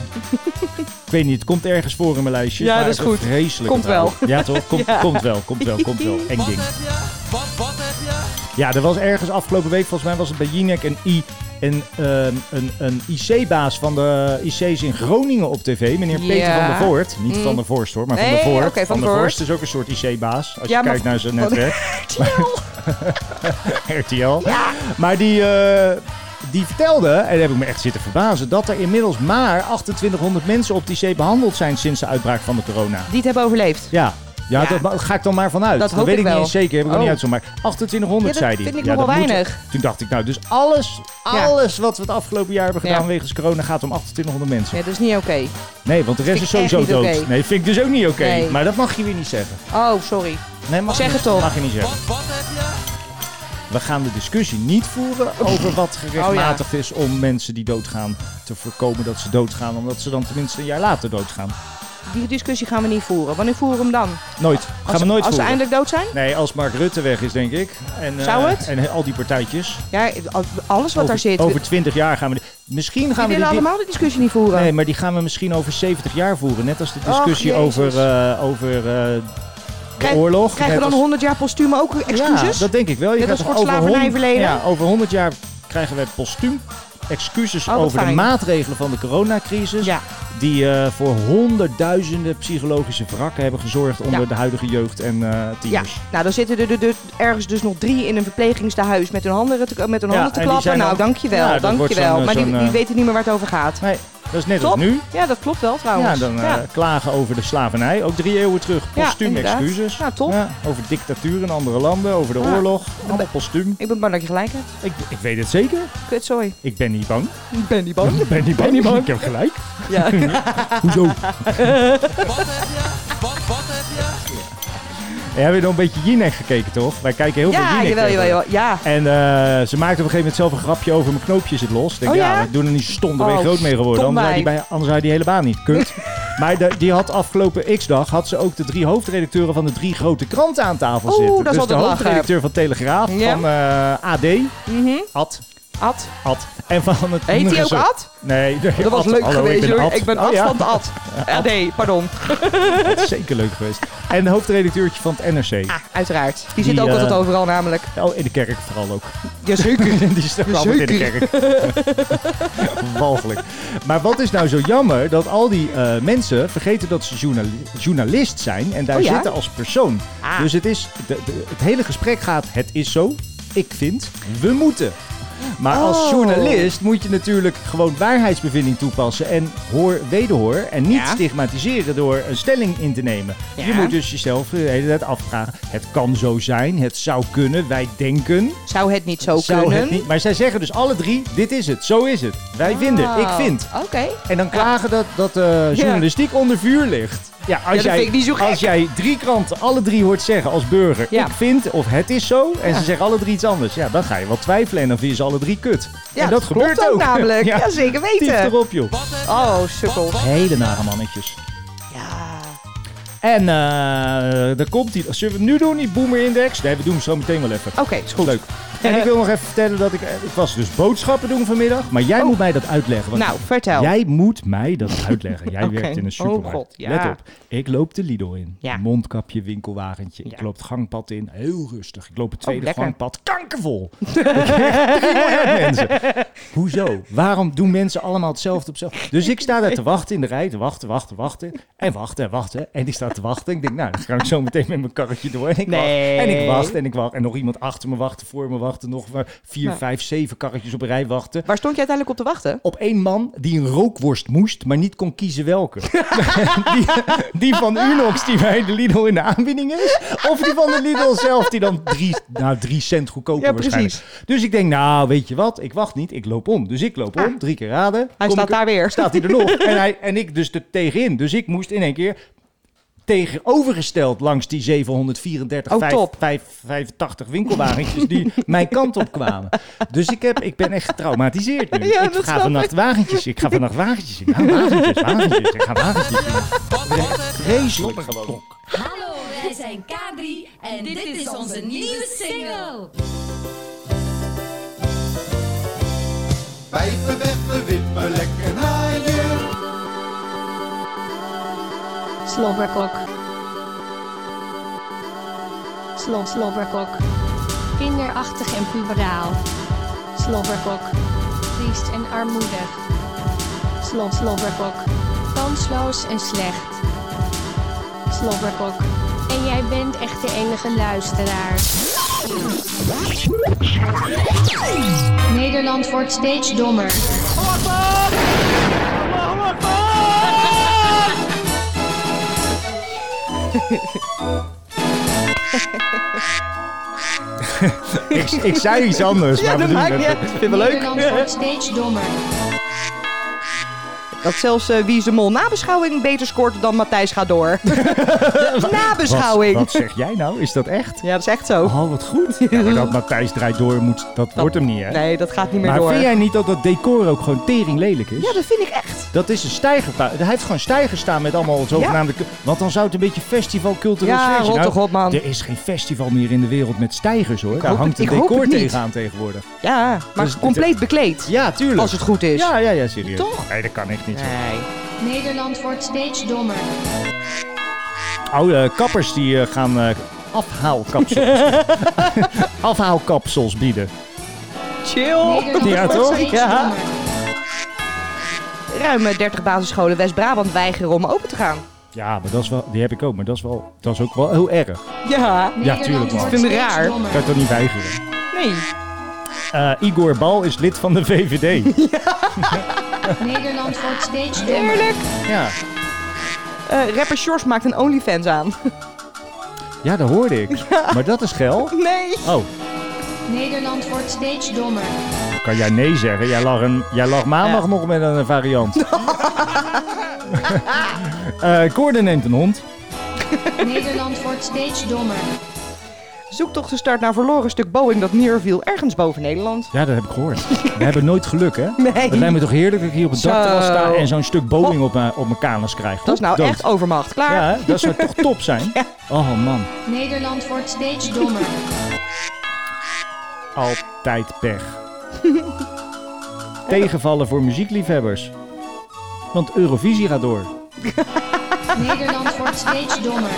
ik weet niet, het komt ergens voor in mijn lijstje. Ja, maar dat is goed. Vreselijk. Komt wel. Ja, toch? Komt wel. Eng ding. Wat heb je? Ja, er was ergens afgelopen week, volgens mij was het bij Jinek een IC-baas van de IC's in Groningen op tv. Meneer Peter van der Voort. Niet van der Vorst hoor, maar van der Voort. Okay, van der Vorst is ook een soort IC-baas. Als je kijkt naar zijn netwerk. RTL. Ja. Maar die vertelde, en daar heb ik me echt zitten verbazen, dat er inmiddels maar 2800 mensen op die IC behandeld zijn sinds de uitbraak van de corona. Die het hebben overleefd. Ja, daar ga ik dan maar vanuit. Dat weet ik niet eens zeker, heb ik nog niet uitgezocht. Maar 2800 zei hij. Dat vind ik nog wel weinig. Toen dacht ik, nou, dus alles wat we het afgelopen jaar hebben gedaan wegens corona gaat om 2800 mensen. Ja, dat is niet oké. Nee, want de rest is sowieso dood. Okay. Nee, vind ik dus ook niet oké. Nee. Maar dat mag je weer niet zeggen. Oh, sorry. Nee, zeg het toch. Mag je niet zeggen. Wat heb je? We gaan de discussie niet voeren over wat gerechtmatigd is om mensen die doodgaan te voorkomen dat ze doodgaan, omdat ze dan tenminste een jaar later doodgaan. Die discussie gaan we niet voeren. Wanneer voeren we hem dan? Nooit. Gaan we nooit als voeren. ze eindelijk dood zijn? Nee, als Mark Rutte weg is, denk ik. En, zou het? En al die partijtjes. Ja, alles wat daar zit. Over 20 jaar gaan we... Misschien gaan we willen allemaal de discussie niet voeren. Nee, maar die gaan we misschien over 70 jaar voeren. Net als de discussie over de oorlog. Krijgen we dan 100 jaar postuum ook excuses? Ja, dat denk ik wel. Net als voor het slavernijverleden? Ja, over 100 jaar krijgen we postuum excuses over de maatregelen van de coronacrisis. Ja. Die voor honderdduizenden psychologische wrakken hebben gezorgd onder de huidige jeugd en Ja, tieners. nou dan zitten er ergens dus nog 3 in een verpleeghuis met hun handen te en die klappen. zijn Nou, dan- dankjewel, Ja, dat wordt dankjewel. zo'n, Maar die zo'n, weten niet meer waar het over gaat. Nee, dat is net Top. als nu. Ja, dat klopt wel Ja, trouwens. dan klagen over de slavernij. Ook 3 eeuwen terug. Ja, Postuum inderdaad. excuses. Ja, top. Ja, over dictatuur in andere landen, over de Ja. oorlog. Allemaal postuum. Ik ben bang dat je gelijk hebt. Ik weet het zeker. Kutzooi. Ik ben niet bang. Ik ben niet bang. Ik ben niet bang. Ik heb gelijk. Ja. Hoezo? Wat heb je? Wat heb je? Jij hebt nog een beetje Jinek gekeken, toch? Wij kijken heel veel Ja, Jinek. jawel. Ja. En ze maakte op een gegeven moment zelf een grapje over mijn knoopje zit los. Ik denk, Oh, ja? ik doe er niet stom, daar ben je Oh, groot mee geworden. stom Anders had hij die hele baan niet. Kut. Maar die had afgelopen X-dag had ze ook de 3 hoofdredacteuren van de 3 grote kranten aan tafel Oeh, zitten. dat is Dus de altijd lachen. hoofdredacteur van Telegraaf, Ja. van AD, Ad, Ad. en van het... Heet hij ook Ad? Nee, Dat was Ad. leuk Hallo, geweest hoor. Ad. Ik ben Oh, Ad ja. van de Ad. Nee, pardon. Dat is zeker leuk geweest. En de hoofdredacteurtje van het NRC. Ah, uiteraard. Die zit ook altijd overal namelijk. Oh, in de kerk vooral ook. Jazeker. Die is toch altijd in de kerk. Walgelijk. Maar wat is nou zo jammer dat al die mensen vergeten dat ze journalist zijn en daar Oh ja? zitten als persoon. Ah. Dus het hele gesprek gaat, het is zo, ik vind, we moeten. Maar als Oh. journalist moet je natuurlijk gewoon waarheidsbevinding toepassen en wederhoor en niet Ja. stigmatiseren door een stelling in te nemen. Ja. Je moet dus jezelf de hele tijd afvragen, het kan zo zijn, het zou kunnen, wij denken. Zou het niet zo Zou kunnen? het niet, maar zij zeggen dus alle 3, dit is het, zo is het. Wij vinden, ik vind. Oké. En dan klagen dat journalistiek onder vuur ligt. Ja, dat vind ik niet zo gek. als jij 3 kranten alle 3 hoort zeggen als burger, Ja. ik vind of het is zo, en Ja. ze zeggen alle 3 iets anders, ja, dan ga je wel twijfelen en dan vind je ze alle 3 kut. Ja, en dat gebeurt klopt ook namelijk. ja, Ja, zeker tief weten. erop, joh. Wat heb je? Oh, sukkel. Hele nare mannetjes. Ja. En dan komt die. Zullen we het nu doen, die Boomer Index? Nee, we doen hem zo meteen wel even. Oké, is goed. Leuk. En ik wil nog even vertellen dat ik was dus boodschappen doen vanmiddag. Maar jij moet mij dat uitleggen. Want Nou, vertel. jij moet mij dat uitleggen. Jij Oké. werkt in een Oh, supermarkt. God, ja. Let op. Ik loop de Lidl in. Ja. Mondkapje, winkelwagentje. Ja. Ik loop het gangpad in. Heel rustig. Ik loop het tweede lekker. gangpad. Kankervol. 3 miljard mensen. Hoezo? Waarom doen mensen allemaal hetzelfde op zelf? Dus ik sta daar te wachten in de rij. Te wachten. En wachten. En die staat te wachten. Ik denk, nou, dan ga ik zo meteen met mijn karretje door. En ik wacht. En ik wacht. En nog iemand achter me wachten, voor me wachten. Nog 4, 5, 7 karretjes op een rij wachten. Waar stond je uiteindelijk op te wachten? Op 1 man die een rookworst moest, maar niet kon kiezen welke. die van Unox die bij de Lidl in de aanbieding is. Of die van de Lidl zelf die dan 3 cent goedkoper Ja, waarschijnlijk. precies. Dus ik denk, nou weet je wat, ik wacht niet, ik loop om. Dus ik loop om, 3 keer raden. Hij Kom staat ik- daar weer. Staat hij er nog. En ik dus er tegenin. Dus ik moest in één keer tegenovergesteld langs die 734, Oh, top. 85 winkelwagentjes die mijn kant op kwamen. Dus ik ben echt getraumatiseerd nu. Ja, ik dat ga snap vannacht wagentjes. Ik ga vannacht wagentjes in. Ja, wagentjes. Ik ga wagentjes in. Wat heb je? Vreselijk gewoon. Hallo, wij zijn K3 en dit is onze nieuwe single. Pijpen weg, we wippen lekker naaien. Slobberkok. Slobberkok. Kinderachtig en puberaal. Slobberkok. Triest en armoedig. Slobberkok. Kansloos en slecht. Slobberkok. En jij bent echt de enige luisteraar. Nederland wordt steeds dommer. Ik zei iets anders, maar we dat doen maakt het. niet uit. Vind je wel leuk? Nederland wordt steeds dommer. Dat zelfs Wie is de Mol nabeschouwing beter scoort dan Matthijs gaat door. Nabeschouwing. Wat zeg jij nou? Is dat echt? Ja, dat is echt zo. Oh, wat goed. Ja, maar dat Matthijs draait door moet, dat wordt hem niet, hè? Nee, dat gaat niet meer Maar door. vind jij niet dat dat decor ook gewoon tering lelijk is? Ja, dat vind ik echt. Dat is een stijger. Hij heeft gewoon stijgers staan met allemaal zogenaamde... Want dan zou het een beetje festival cultureel Ja, sfeertje. rot toch op, man. Er is geen festival meer in de wereld met stijgers, hoor. Daar hoop hangt het- een ik hoop decor het niet. tegenaan tegenwoordig. Ja, maar Dus- compleet bekleed. Ja, tuurlijk. Als het goed is. Ja, serieus. Toch? Nee, dat kan echt niet zo. Nee. Nederland wordt steeds dommer. Oude kappers die gaan afhaalkapsels. afhaalkapsels bieden. Chill. Nederland Ja, wordt toch? steeds Ja. dommer. ruim 30 basisscholen West-Brabant weigeren om open te gaan. Ja, maar dat is wel, die heb ik ook, maar dat is ook wel heel erg. Ja. Ja, tuurlijk, man. Ik vind het raar. Ik kan het toch niet weigeren. Nee. Igor Bal is lid van de VVD. Nederland wordt steeds dommer. Eerlijk. Ja. Rapper Sjors maakt een OnlyFans aan. Ja, dat hoorde ik. Maar dat is geil. Nee. Oh, Nederland wordt steeds dommer. kan jij nee zeggen? Jij lag maandag nog met een variant. Koorden neemt een hond. Nederland wordt steeds dommer. Zoektocht gestart naar verloren stuk Boeing dat neerviel ergens boven Nederland. Ja, dat heb ik gehoord. We hebben nooit geluk, hè? Nee. Het lijkt me toch heerlijk dat ik hier op het dakterras Zo. sta en zo'n stuk Boeing op mijn kanus krijg. Dat is nou Dood. echt overmacht. Klaar. Ja, hè? Dat zou toch top zijn? Ja. Oh man, Nederland wordt steeds dommer. altijd pech. Tegenvallen voor muziekliefhebbers. Want Eurovisie gaat door. Nederland wordt steeds dommer.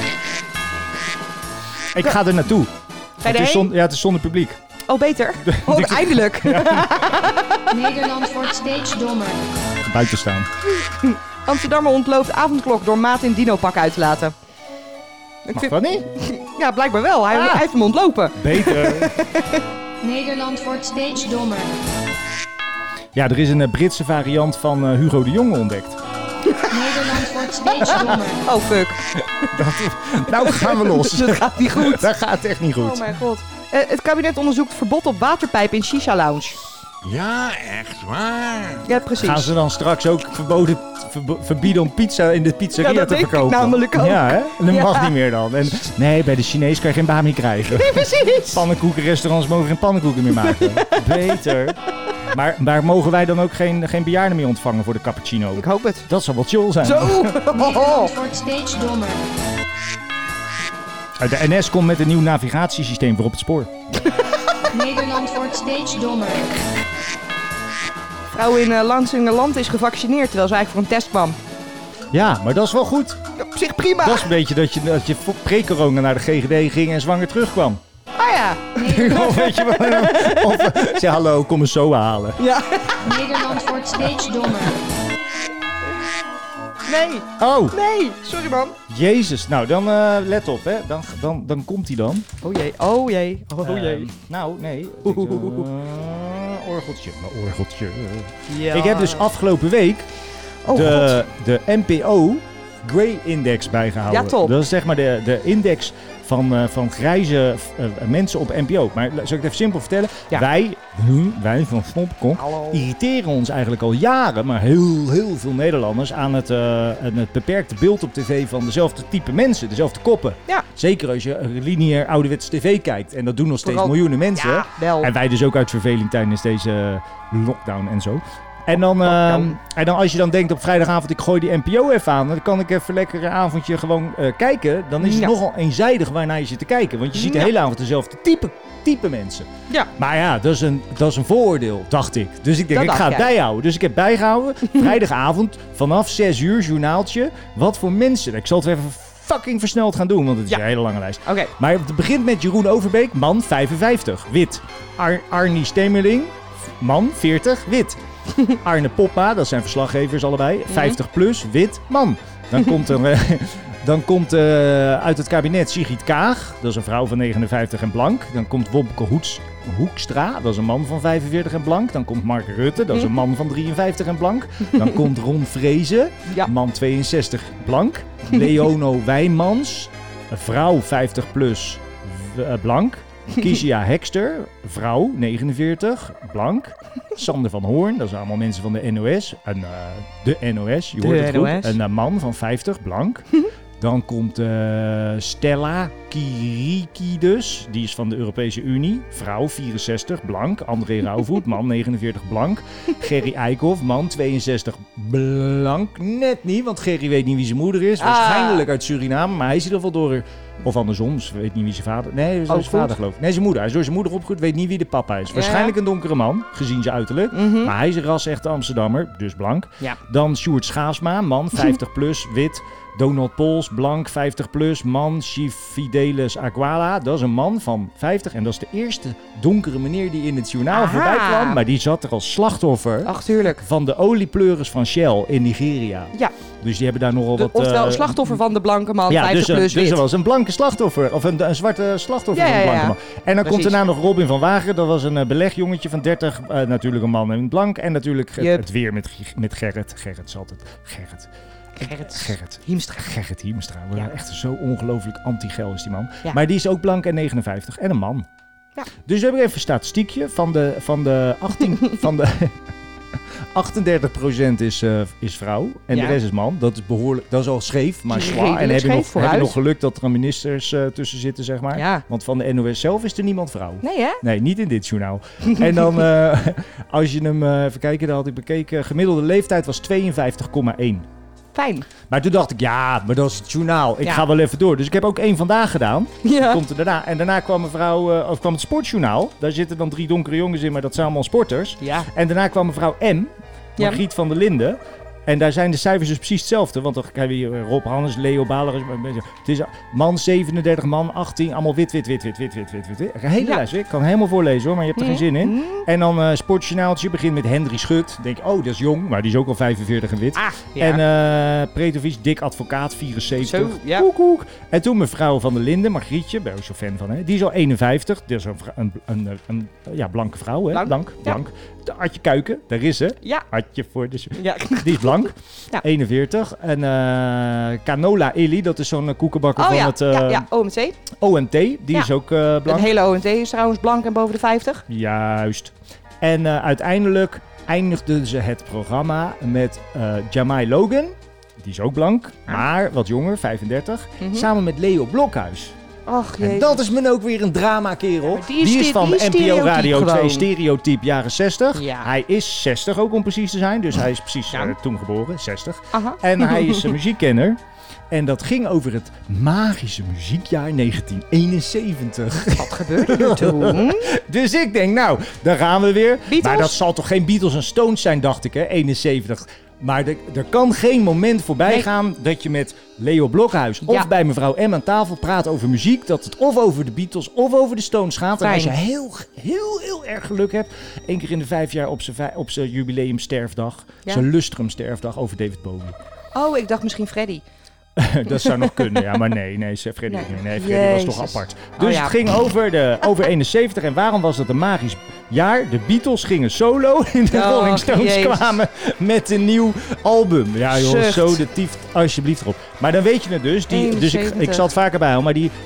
Ik ga er naartoe. Ga je Het is erheen? het is zonder publiek. Oh, beter. Oh, eindelijk. Nederland wordt steeds dommer. Buiten staan. Amsterdammer ontloopt avondklok door maat in dino-pak uit te laten. Mag dat niet? Ja, blijkbaar wel. Hij heeft hem ontlopen. Beter. Nederland wordt steeds dommer. Ja, er is een Britse variant van Hugo de Jonge ontdekt. Nederland wordt steeds dommer. Oh, fuck. Nou gaan we los. Dat gaat niet goed. Dat gaat echt niet Oh goed. mijn god. Het kabinet onderzoekt verbod op waterpijp in Shisha Lounge. Ja, echt waar. Ja, precies. Gaan ze dan straks ook verbieden om pizza in de pizzeria Ja, dat te denk ik verkopen? namelijk ook. Ja, hè? En dat Ja. mag niet meer dan. En, nee, bij de Chinees kan je geen bami krijgen. Nee, precies. Pannenkoekenrestaurants mogen geen pannenkoeken meer maken. Beter. Maar mogen wij dan ook geen bejaarden meer ontvangen voor de cappuccino? Ik hoop het. Dat zou wel chill zijn. Zo. Nederland wordt steeds dommer. De NS komt met een nieuw navigatiesysteem voor op het spoor. Nederland wordt steeds dommer. Vrouw in Lansingerland is gevaccineerd terwijl ze eigenlijk voor een test kwam. Ja, maar dat is wel goed. Op zich prima. Dat is een beetje dat je pre-corona naar de GGD ging en zwanger terugkwam. Ah ja. Of weet je wel. Of zeg hallo, kom eens zo halen. Ja. Nederland wordt steeds dommer. Nee. Oh, Nee. Sorry man. Jezus. Nou, dan let op, hè. Dan komt hij dan. Oh jee. Oh jee. Oh jee. Nou, nee. Orgeltje. Mijn orgeltje. Ja. Ik heb dus afgelopen week Oh, de NPO Grey Index bijgehouden. Ja, top. Dat is zeg maar de index van grijze mensen op NPO. Maar zal ik het even simpel vertellen? Ja. Wij van Snopkok Hallo. irriteren ons eigenlijk al jaren, maar heel veel Nederlanders aan het beperkte beeld op tv van dezelfde type mensen, dezelfde koppen. Ja. Zeker als je lineair ouderwetse tv kijkt. En dat doen nog steeds Vooral- miljoenen mensen. Ja, wel. En wij dus ook uit verveling tijdens deze lockdown en zo. En dan als je dan denkt op vrijdagavond, ik gooi die NPO even aan, dan kan ik even lekker een avondje gewoon kijken. Dan is het Ja. nogal eenzijdig waarnaar je zit te kijken. Want je ziet de hele avond dezelfde type mensen. Ja. Maar ja, dat is een vooroordeel, dacht ik. Dus ik denk, Dat ik ga dacht het jij. bijhouden. Dus ik heb bijgehouden, vrijdagavond, vanaf 6 uur, journaaltje. Wat voor mensen. Ik zal het even fucking versneld gaan doen, want het is Ja. een hele lange lijst. Oké. Maar het begint met Jeroen Overbeek, man 55, wit. Arnie Stemeling, man 40, wit. Arne Popma, dat zijn verslaggevers allebei, 50 plus, wit, man. Dan komt uit het kabinet Sigrid Kaag, dat is een vrouw van 59 en blank. Dan komt Wopke Hoekstra, dat is een man van 45 en blank. Dan komt Mark Rutte, dat is een man van 53 en blank. Dan komt Ron Vrezen, Ja. man 62 blank. Leono Wijnmans, een vrouw 50 plus, blank. Kizia Hekster, vrouw 49, blank. Sander van Hoorn, dat zijn allemaal mensen van de NOS. En de NOS, je hoort De het NOS. goed. Een man van 50, blank. Dan komt Stella Kyriakides, die is van de Europese Unie. Vrouw 64, blank. André Rauwvoet, man 49, blank. Gerry Eikhoff, man 62, blank. Net niet, want Gerry weet niet wie zijn moeder is. Waarschijnlijk uit Suriname, maar hij is in ieder geval door... Of andersom, ze weet niet wie zijn vader... Nee, dat is zijn vader geloof ik. Nee, zijn moeder. Hij is door zijn moeder opgegroeid, weet niet wie de papa is. Waarschijnlijk een donkere man, gezien zijn uiterlijk. Maar hij is een ras-echte Amsterdammer, dus blank. Ja. Dan Sjoerd Schaafsma, man, 50 plus, wit. Donald Pols, blank, 50 plus, man, Chief Fidelis Aguala. Dat is een man van 50 en dat is de eerste donkere meneer die in het journaal voorbij kwam. Maar die zat er als slachtoffer van de oliepleuris van Shell in Nigeria. Ja. Dus die hebben daar nogal wat... Oftewel een slachtoffer van de blanke man, 50 plus wit. Dus er was een blanke slachtoffer, of een zwarte slachtoffer van de blanke man. En dan komt daarna nog Robin van Wagen, dat was een belegjongetje van 30, natuurlijk een man in blank. En natuurlijk het weer met Gerrit. Gerrit is altijd Gerrit Hiemstra. Echt zo ongelooflijk anti-gel is die man. Ja. Maar die is ook blank en 59 en een man. Ja. Dus we hebben even een statistiekje van de 38% is vrouw en de rest is man. Dat is behoorlijk, dat is al scheef, maar zwaar. En heb je nog geluk dat er ministers tussen zitten, zeg maar. Ja. Want van de NOS zelf is er niemand vrouw. Nee, hè? Nee, niet in dit journaal. En dan, als je hem, even kijken, daar had ik bekeken. Gemiddelde leeftijd was 52,1. Fijn. Maar toen dacht ik, ja, maar dat is het journaal. Ik ga wel even door. Dus ik heb ook één vandaag gedaan. Ja. Komt er daarna. En daarna kwam kwam het sportjournaal. Daar zitten dan 3 donkere jongens in, maar dat zijn allemaal sporters. Ja. En daarna kwam mevrouw M, Margriet van der Linden. En daar zijn de cijfers dus precies hetzelfde. Want dan krijg je Rob Hannes, Leo Baler. Het is man 37, man 18. Allemaal wit. Een hele lijst. Ik kan helemaal voorlezen hoor, maar je hebt er geen zin in. En dan sportjournaaltje begint met Henry Schut. Denk ik, dat is jong, maar die is ook al 45 en wit. En Pretovic, dik advocaat, 74. Zo, ja. Koek. En toen mevrouw van der Linden, Margrietje, ben ik ook zo fan van. Hè? Die is al 51. Dat is een blanke vrouw. Hè? Blank. Adje Kuiken, daar is ze. Ja. Adje voor de... Ja. Die is blank. 41. En Canola Illy, dat is zo'n koekenbakker van het... OMT. OMT, die is ook blank. Het hele OMT is trouwens blank en boven de 50. Juist. En uiteindelijk eindigden ze het programma met Jamai Logan. Die is ook blank, maar wat jonger, 35. Samen met Leo Blokhuis. Och, en dat is me ook weer een drama, kerel. Die is van NPO Radio 2, stereotype jaren 60. Ja. Hij is 60 ook om precies te zijn. Dus hij is precies toen geboren, 60. Aha. En hij is een muziekkenner. En dat ging over het magische muziekjaar 1971. Wat gebeurde er toen? Dus ik denk, nou, daar gaan we weer. Beatles? Maar dat zal toch geen Beatles en Stones zijn, dacht ik, hè? 71. Maar er kan geen moment voorbij gaan dat je met Leo Blokhuis of bij mevrouw M aan tafel praat over muziek. Dat het of over de Beatles of over de Stones gaat. Fijn. En als je heel erg geluk hebt, 1 keer in de 5 jaar op zijn jubileumsterfdag, zijn lustrum-sterfdag over David Bowie. Oh, ik dacht misschien Freddy. Dat zou nog kunnen, ja, maar nee, Freddy niet. Nee, Freddy was toch apart. Dus het ging over 71 en waarom was dat een magisch jaar? De Beatles gingen solo en de Rolling Stones kwamen met een nieuw album. Ja joh, zo de tief alsjeblieft erop. Maar dan weet je het dus. Dus ik zal het vaker bijhouden, maar die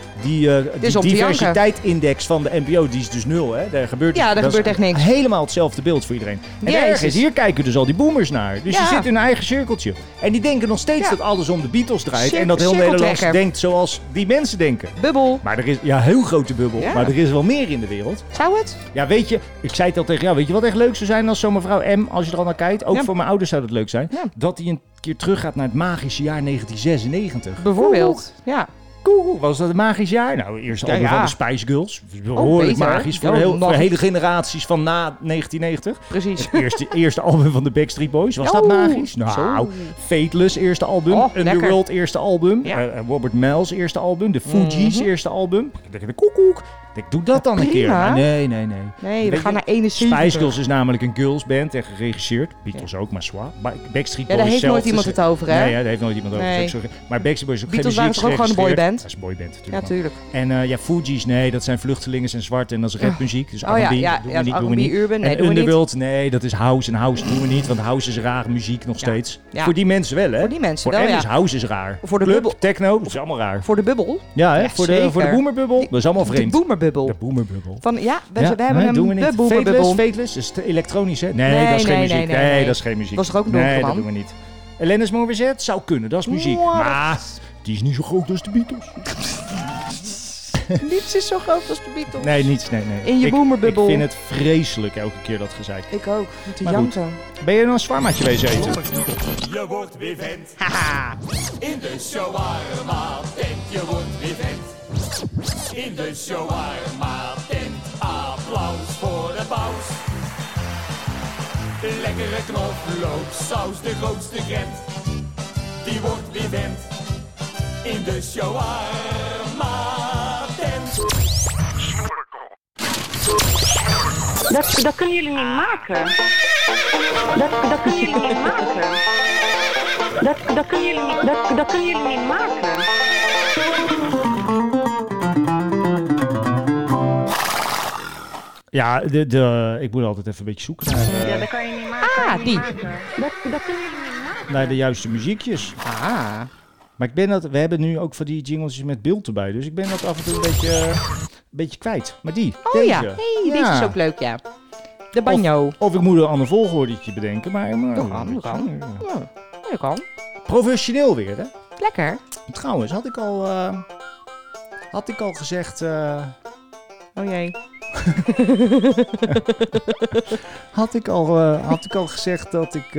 diversiteit-index van de NPO, die is dus 0. Hè? Daar gebeurt echt niks. Helemaal hetzelfde beeld voor iedereen. En ergens, hier kijken dus al die boomers naar. Dus die zitten in hun eigen cirkeltje. En die denken nog steeds dat alles om de Beatles draait. En dat heel Nederland denkt zoals die mensen denken. Bubbel. Maar er is, heel grote bubbel. Ja. Maar er is wel meer in de wereld. Zou het? Ja, weet je, ik zei het al tegen jou. Weet je wat echt leuk zou zijn als zo'n mevrouw M, als je er al naar kijkt. Ook voor mijn ouders zou dat leuk zijn. Ja. Dat die een keer terug gaat naar het magische jaar 1996. Bijvoorbeeld, ja. Cool, was dat een magisch jaar? Nou, eerste album van de Spice Girls. Behoorlijk magisch voor hele generaties van na 1990. Precies. Het eerste album van de Backstreet Boys. Was dat magisch? Nou, Fateless eerste album. Underworld eerste album. Ja. Robert Miles eerste album. De Fugees eerste album. De koekoek. Ik doe dat dan een keer. Maar nee. Nee, we gaan naar 71. Spice Girls is namelijk een girlsband en geregisseerd. Beatles ook, maar zwaar. Backstreet Boys daar heeft nooit iemand het over, hè? Nee, daar heeft nooit iemand over. Maar Backstreet Boys is ook Beatles geen muziek. Beatles waren toch ook gewoon een boyband? Dat is een boyband natuurlijk. Ja, tuurlijk. En Fugees, nee, dat zijn vluchtelingen en zwart en dat is rapmuziek. Dus R&B, doen we niet. Urban, en Underworld, nee, dat is house. En house doen we niet, want house is raar muziek nog steeds. Voor die mensen wel, hè? Voor die mensen wel, is house is raar. Voor de bubbel. Techno, dat is allemaal raar. Voor de bubbel? Ja, hè? Voor de boomerbubbel, dat is allemaal vreemd. De boomerbubbel. De boomerbubbel. We hebben de boomerbubbel. Fateless, is het elektronisch, hè? Nee, dat is geen muziek. Nee, dat is geen muziek. Was er ook nog Nee, dat doen we niet. Alanis Morissette zou kunnen, dat is muziek. Maar die is niet zo groot als de Beatles. Niets is zo groot als de Beatles. Nee, niets. Nee. In je boomerbubbel. Ik vind het vreselijk elke keer dat gezeik. Ik ook. Met de janken. Ben je een zwarmaatje wezen eten? Je wordt weer vent. Haha. In de shawarma tent, je wordt weer vent. In de shawarma tent, applaus voor de paus. Lekkere knoflooksaus, de grootste gent. Die wordt weer vent. in de shawarma tent. Dat kunnen jullie niet maken. Dat kunnen jullie niet maken. Dat kunnen jullie niet maken. Ja, ik moet altijd even een beetje zoeken naar, Ja, dat kan je niet maken. die. Dat kunnen jullie niet maken. naar de juiste muziekjes. Ah. Maar we hebben nu ook van die jingletjes met beeld erbij. Dus ik ben dat af en toe een beetje kwijt. Maar deze. Ja. Hey, deze is ook leuk, ja. De banjo. Of ik moet een ander volgordetje bedenken. Maar Dat kan. Ja, dat kan. Professioneel weer, hè? Lekker. Trouwens, had ik al gezegd... Oh jee. Had ik al gezegd dat ik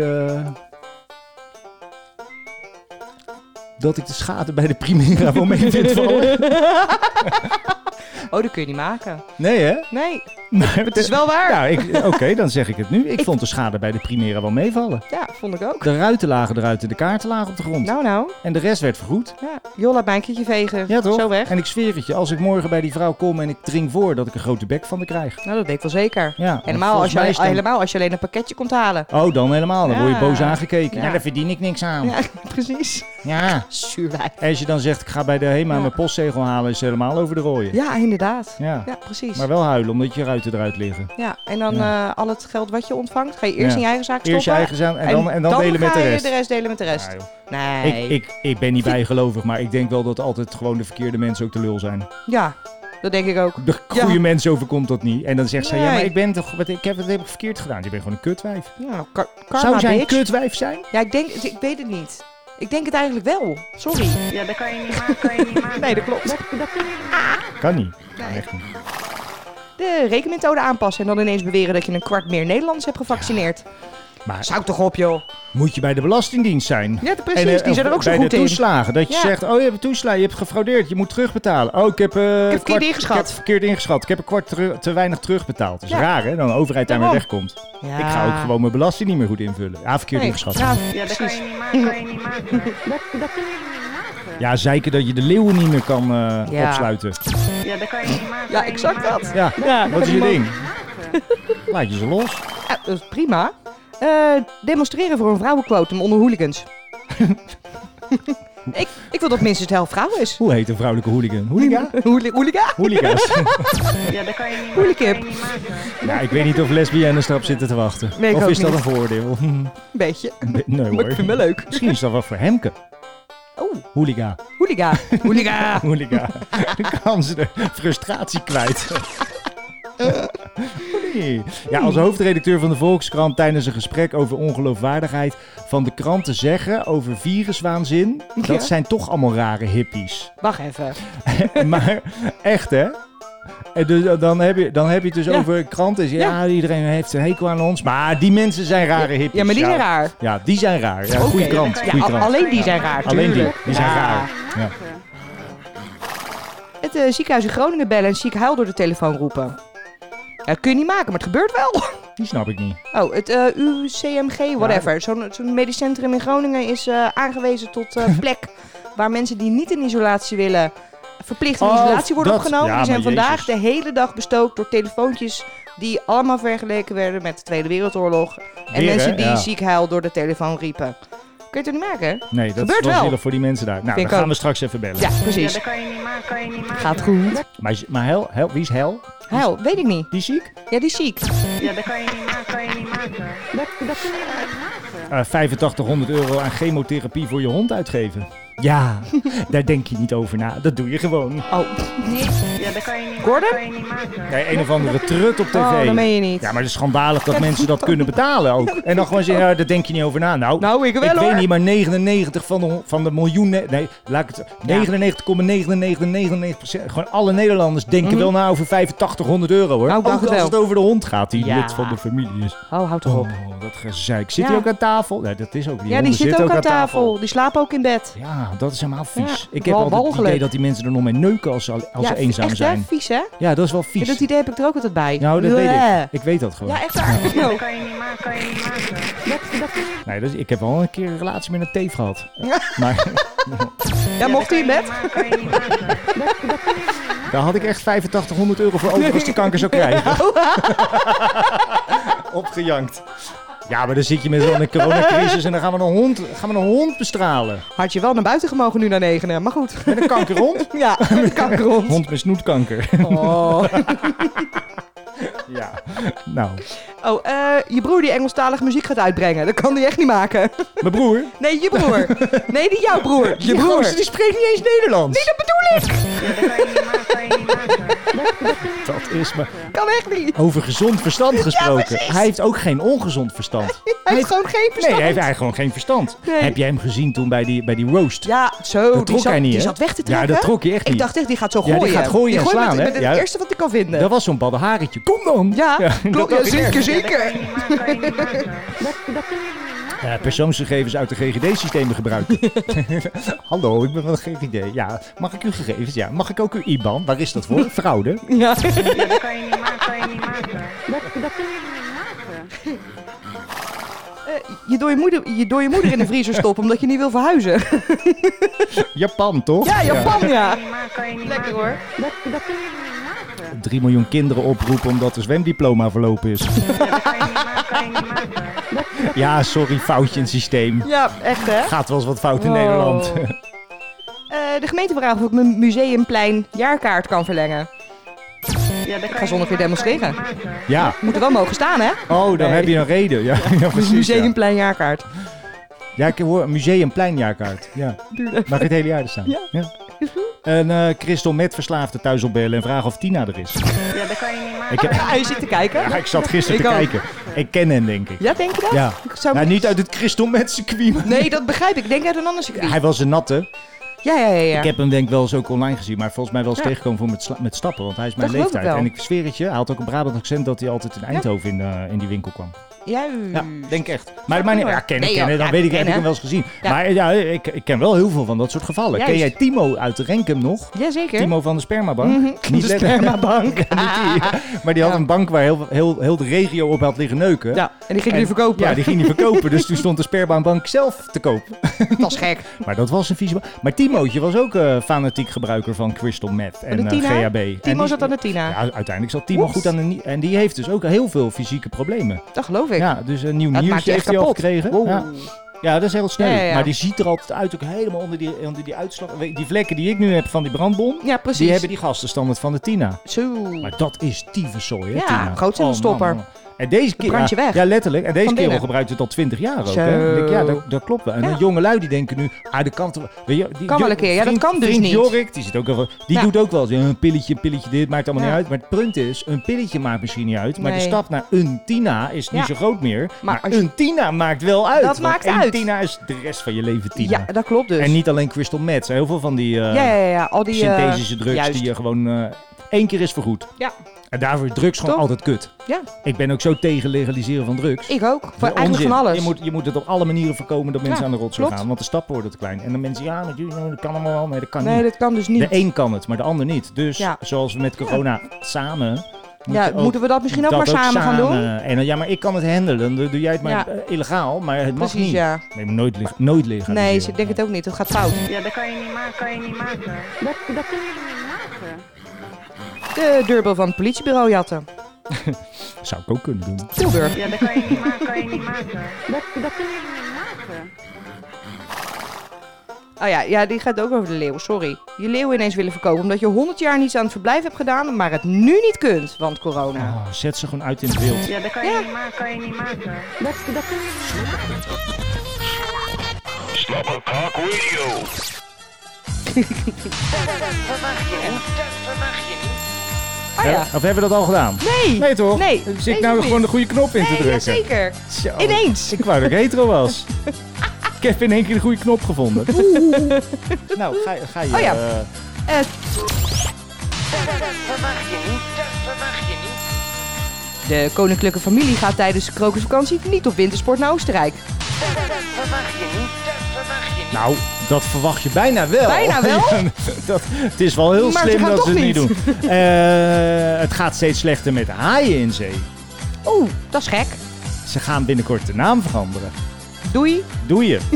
de schade bij de Primera wel mee vind vallen? Oh, dat kun je niet maken. Nee, hè? Nee, Maar het is wel waar. Ja, oké, dan zeg ik het nu. Ik vond de schade bij de Primera wel meevallen. Ja, vond ik ook. De ruiten lagen eruit en de kaarten lagen op de grond. Nou. En de rest werd vergoed. Ja. Joh, laat mij een keertje vegen. Ja, toch? Zo weg. En ik zweer het je, als ik morgen bij die vrouw kom en ik dring voor dat ik een grote bek van de krijg. Nou, dat weet ik wel zeker. Ja, Helemaal als je alleen een pakketje komt halen. Oh, dan helemaal. Dan word je boos aangekeken. Ja. Ja, daar verdien ik niks aan. Ja, precies. Ja. Zuurwijf. En als je dan zegt, ik ga bij de HEMA mijn postzegel halen, is het helemaal over de rooien. Ja, inderdaad. Ja. Ja, precies. Maar wel huilen, omdat je ruiten eruit liggen. Ja, en dan al het geld wat je ontvangt, ga je eerst Ja. in je eigen zaak stoppen. Eerst je eigen zaak en dan delen met de rest. ga je de rest delen met de rest. Ja, joh. Nee. Ik ben niet bijgelovig, maar ik denk wel dat altijd gewoon de verkeerde mensen ook de lul zijn. Ja, dat denk ik ook. De goede mensen overkomt dat niet. En dan zegt zij, ja, maar Nee. ik ben toch, wat heb ik verkeerd gedaan? Je bent gewoon een kutwijf. Ja, karma, Zou zij een bitch. kutwijf zijn? Ja, ik weet het niet. Ik denk het eigenlijk wel. Sorry. Ja, dat kan je niet maken. Nee, dat klopt. Dat kunnen jullie niet maken. Kan niet. Echt niet. De rekenmethode aanpassen en dan ineens beweren dat je een kwart meer Nederlanders hebt gevaccineerd. Maar Zou toch op, joh. moet je bij de Belastingdienst zijn? Ja, precies. Die zijn er ook zo bij goed de in. toeslagen. Dat je Ja. zegt, oh je hebt een toeslag, je hebt gefraudeerd, je moet terugbetalen. Oh, ik heb verkeerd ingeschat. Ik heb verkeerd ingeschat. Ik heb een kwart te weinig terugbetaald. Dat is Ja. raar, hè? Dan de overheid daarmee Daarom. wegkomt. Ja. Ik ga ook gewoon mijn belasting niet meer goed invullen. Ja, verkeerd Nee, ingeschat. Ja, Ja, dat kan precies. je niet maken. Dat kunnen jullie niet maken. Ja, zeiken dat je de leeuwen niet meer kan Ja. opsluiten. Ja, dat kan je niet maken. Ja, exact dat. Ja, wat is je ding? Laat je ze los. Ja, dat is prima. Demonstreren voor een vrouwenquotum onder hooligans. ik wil dat minstens de helft vrouw is. Hoe heet een vrouwelijke hooligan? Hooliga? Hooliga? Hooliga's. Ja, dat kan je niet Hoolikip. maken. Ja, ik weet niet of lesbiennes erop zitten te wachten. Nee, ik of ook is dat niet. een voordeel? Een beetje. Nee Maar ik vind het wel leuk. Misschien is dat wel voor Hemke. Oh, Hooliga. hooliga. Hooliga. Hooliga. Dan kan ze de frustratie kwijt. Nee. Ja, als hoofdredacteur van de Volkskrant tijdens een gesprek over ongeloofwaardigheid van de krant te zeggen over viruswaanzin, Ja. dat zijn toch allemaal rare hippies. Wacht even. Maar echt, hè? En dus, dan heb je het dus Ja. over kranten. Ja, iedereen heeft een hekel aan ons. Maar die mensen zijn rare hippies. Ja, maar die zijn raar. Ja, die zijn raar. Ja, Oké. goeie krant. Ja, Goeie krant. alleen die zijn raar. Alleen tuurlijk. die zijn Ja. raar. Ja. Het ziekenhuis in Groningen bellen en ziek huil door de telefoon roepen. Ja, dat kun je niet maken, maar het gebeurt wel. Die snap ik niet. Oh, het UCMG, whatever. Zo'n medisch centrum in Groningen is aangewezen tot plek waar mensen die niet in isolatie willen verplicht in isolatie worden dat. opgenomen. Ja, die zijn maar vandaag Jezus. de hele dag bestookt door telefoontjes die allemaal vergeleken werden met de Tweede Wereldoorlog. En Weer, mensen hè? die Ja. ziek huil door de telefoon riepen. Kun je het er niet maken? Nee, dat Gebeurt is wel wel. zielig voor die mensen daar. Nou, Vind dan ik gaan ook. we straks even bellen. Ja, Ja, precies. dat kan je niet maken. Gaat goed. Maar Hel, wie is Hel? Huil, weet ik niet. Die ziek? Ja, die is ziek. Ja, dat kan je niet maken. Dat kunnen jullie niet maken. 8500 euro aan chemotherapie voor je hond uitgeven. Ja, daar denk je niet over na. Dat doe je gewoon. Oh, Ja, dat kan je niet Gordon? maken. Nee, een of andere trut op tv. oh dat meen je niet. Ja, maar het is schandalig dat mensen dat kunnen betalen ook. En dan gewoon zeggen, ja, daar denk je niet over na. Nou, ik wel ik hoor. weet niet, maar 99 van de miljoenen... Nee, laat ik het... 99,9999%. Gewoon alle Nederlanders denken wel na over 8500 euro, hoor. Nou, ik dacht ook het als wel. het over de hond gaat, die Ja. lid van de familie is. Oh, houd erop. Oh, dat gezeik. Zit Ja. hij ook aan tafel? Nee, dat is ook... Ja, die honden zitten ook aan tafel. Die slapen ook in bed. Ja. Ja, dat is helemaal vies. Ja, ik heb altijd het walgelijk. idee dat die mensen er nog mee neuken als ze eenzaam echt, zijn. Hè? Vies, hè? Ja, dat is wel vies. Ja, dat idee heb ik er ook altijd bij. Nou, dat weet Bleh. ik. Ik weet dat gewoon. Ja, echt waar. Dat kan je niet maken, Dat kun je Nee, ik heb wel een keer een relatie met een teef gehad. Maar Ja, mocht hij in bed? kan je niet maken. daar had ik echt 8500 euro voor over als die kanker zou krijgen. Opgejankt. Ja, maar dan zit je met zo'n coronacrisis en dan gaan we een hond bestralen. Had je wel naar buiten gemogen nu naar 9, maar goed. Met een kankerhond? Ja, met kankerhond. Hond met snoetkanker. Oh. Ja, nou. Oh, je broer die Engelstalige muziek gaat uitbrengen. Dat kan hij echt niet maken. Mijn broer? Nee, je broer. Nee, niet jouw broer. Je Die broer. gozer, die spreekt niet eens Nederlands. Nee, dat bedoel ik. kan je niet maken. Dat is maar... Kan echt niet. Over gezond verstand gesproken. precies. Hij heeft ook geen ongezond verstand. Hij heeft gewoon geen verstand. Nee, hij heeft eigenlijk gewoon geen verstand. Nee. Heb jij hem gezien toen bij die roast? Ja, zo. Dat trok hij niet, die hè? zat weg te trekken. Ja, dat trok hij echt Ik niet. dacht echt, die gaat zo Ja, gooien. die gaat gooien en gooit slaan, met, hè? met Ja. het eerste wat hij kan vinden. Dat was zo'n baddenharetje. Kom dan! Ja, dat klopt. Ja, dacht ik zeker, echt. zeker. Kan je niet maken. Dat kun je niet maken. Persoonsgegevens uit de GGD-systemen gebruiken. Hallo, ik ben van de GGD. Ja, mag ik uw gegevens? Ja, mag ik ook uw IBAN? Waar is dat voor? Fraude? Ja. Dat kan je niet maken, kan je niet maken. Dat kun je niet maken. Je door je moeder in de vriezer stoppen omdat je niet wil verhuizen. Japan, toch? Ja, Japan, ja. Kan je niet Lekker maken. hoor. Dat kun je niet maken. 3 miljoen kinderen oproepen omdat de zwemdiploma verlopen is. Dat kan je niet maken, kan je niet maken. Ja, sorry, foutje in het systeem. Ja, echt hè. Gaat wel eens wat fout in Oh. Nederland. De gemeente vraagt of ik mijn Museumplein jaarkaart kan verlengen. Ja, Ik ga zondag weer demonstreren. Ja. Moet er wel mogen staan hè. Oh, dan Nee. heb je een reden. Ja, ja precies. Ja. Museumplein jaarkaart. Ja, ik hoor een museumpleinjaarkaart. Ja. Mag het hele jaar er staan? Ja. En Crystal met verslaafde thuis opbellen en vragen of Tina er is. Ja, dat kan je niet maken. Ik heb- Hij zit te kijken. Ja, ik zat gisteren Ik te ook. kijken. Ik ken hem, denk ik. Ja, denk je dat? Ja. Ik zou Nou, niet uit het Crystal met circuit. maar- Nee, dat begrijp ik. Ik denk uit een ander circuit. Hij was een natte. Ja. Ik heb hem denk ik wel eens ook online gezien, maar volgens mij wel eens Ja. tegengekomen voor met stappen, want hij is mijn Dat geloof ik leeftijd. wel. En ik zweer het je, hij had ook een Brabant accent dat hij altijd in Eindhoven in die winkel kwam. Ja, Ja, denk echt. Maar niet, ja, kennen, Nee, dan ja, weet ik, heb kennen. ik hem wel eens gezien. Ja. Maar ja, ik ken wel heel veel van dat soort gevallen. Juist. Ken jij Timo uit Renkum nog? Jazeker. Timo van de Spermabank? De spermabank. Niet die. Maar die had Ja. een bank waar heel de regio op had liggen neuken. Ja, en die ging die verkopen. Ja, die ging niet verkopen. Dus toen stond de Spermabank zelf te koop. Dat is gek. Maar dat was een vieze... Maar Timootje was ook fanatiek gebruiker van crystal meth en de Tina? GHB. En Timo die- zat aan de Tina. Ja, uiteindelijk zat Timo Oeps. goed aan de... En die heeft dus ook heel veel fysieke problemen. Dat geloof ik. Ja, dus een nieuw Dat maakt niertje je heeft echt hij al kapot. gekregen. Wow. Ja. Ja, dat is heel snel. Ja. Maar die ziet er altijd uit, ook helemaal onder die uitslag. Die vlekken die ik nu heb van die brandbom, Ja, precies. die hebben die gastenstandaard van de Tina. Zo. Maar dat is tyfuszooi, hè, Ja, Tina? grootcellenstopper. Man. En deze keer, Brand je weg. Ja, letterlijk. En deze Van kerel binnen. gebruikt het al 20 jaar ook. Zo. Hè? Ik denk, ja, dat klopt wel. En Ja. de jonge lui die denken nu, dat kan toch... Weet je, die Kan wel een keer. Ja, dat kan dus vriend niet. Jorik, die zit ook wel... Die Ja. doet ook wel eens, een pilletje dit, maakt allemaal Ja. niet uit. Maar het punt is, een pilletje maakt misschien niet uit. Maar de Nee. stap naar een Tina is niet Ja. zo groot meer. Maar als je- een Tina maakt wel uit. Dat want maakt één uit. Tina is de rest van je leven Tina. Ja, dat klopt dus. En niet alleen crystal meth. Er zijn heel veel van die Ja. Al die... synthetische drugs juist. die je gewoon 1 keer is vergoed. Ja. En daarvoor is drugs gewoon Toch? altijd kut. Ja. Ik ben ook zo tegen legaliseren van drugs. Ik ook. Voor eigenlijk Onzin. van alles. Je moet het op alle manieren voorkomen dat mensen Ja, aan de rotzooi klopt. gaan. Want de stappen worden te klein. En dan mensen, ja, maar dat kan allemaal wel. Nee, dat kan Nee, niet. dat kan dus niet. De een kan het, maar de ander niet. Dus Ja. zoals we met corona samen... Ja, moeten we dat misschien ook maar samen gaan doen? En ja, maar ik kan het handelen. Dan doe jij het maar Ja. illegaal, maar het mag Precies, niet. ja. Nee, maar nooit legaliseren. Nee, ik denk het ook niet. Dat gaat fout. Ja, dat kan je niet maken, kan je niet maken. Dat kun je niet maken. De deurbel van het politiebureau jatten. Zou ik ook kunnen doen. Tilburg. Ja, dat kan je niet maken, kan je niet maken. Dat kun je niet maken. Oh ja, die gaat ook over de leeuw. Sorry. Je leeuw ineens willen verkopen omdat je 100 jaar niets aan het verblijf hebt gedaan, maar het nu niet kunt, want corona. Oh, zet ze gewoon uit in het wild. Ja, dat kan je niet maken, kan je niet maken. Dat kun je niet maken. Slobberkok Radio. Oh ja. Of hebben we dat al gedaan? Nee. Nee toch? Nee. Zit ik Nee, nou nog gewoon de niet. goede knop in te Nee, drukken? zeker. Zo. Ineens. Ik wou dat ik hetero was. Ik heb in één keer de goede knop gevonden. Nou, ga je... Oh ja. De koninklijke familie gaat tijdens de krokusvakantie niet op wintersport naar Oostenrijk. Nou, Dat verwacht je bijna wel. Bijna wel? Het is wel heel Maar slim ze gaan dat toch ze het niet niet. doen. Het gaat steeds slechter met haaien in zee. Oeh, dat is gek. Ze gaan binnenkort de naam veranderen. Doei. Doe je.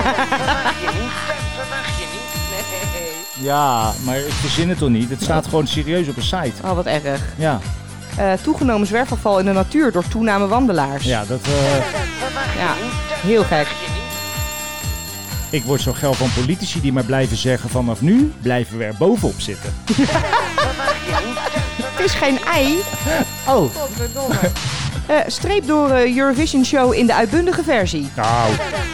Ja, maar ik verzin het toch niet. Het staat gewoon serieus op een site. Oh, wat erg. Ja, Toegenomen zwerfafval in de natuur door toename wandelaars. ja dat... Ja, heel gek. Ik word zo geil van politici die maar blijven zeggen vanaf nu blijven we er bovenop zitten. Het is geen ei. Oh. Godverdomme. Streep door Eurovision Show in de uitbundige versie. Nou.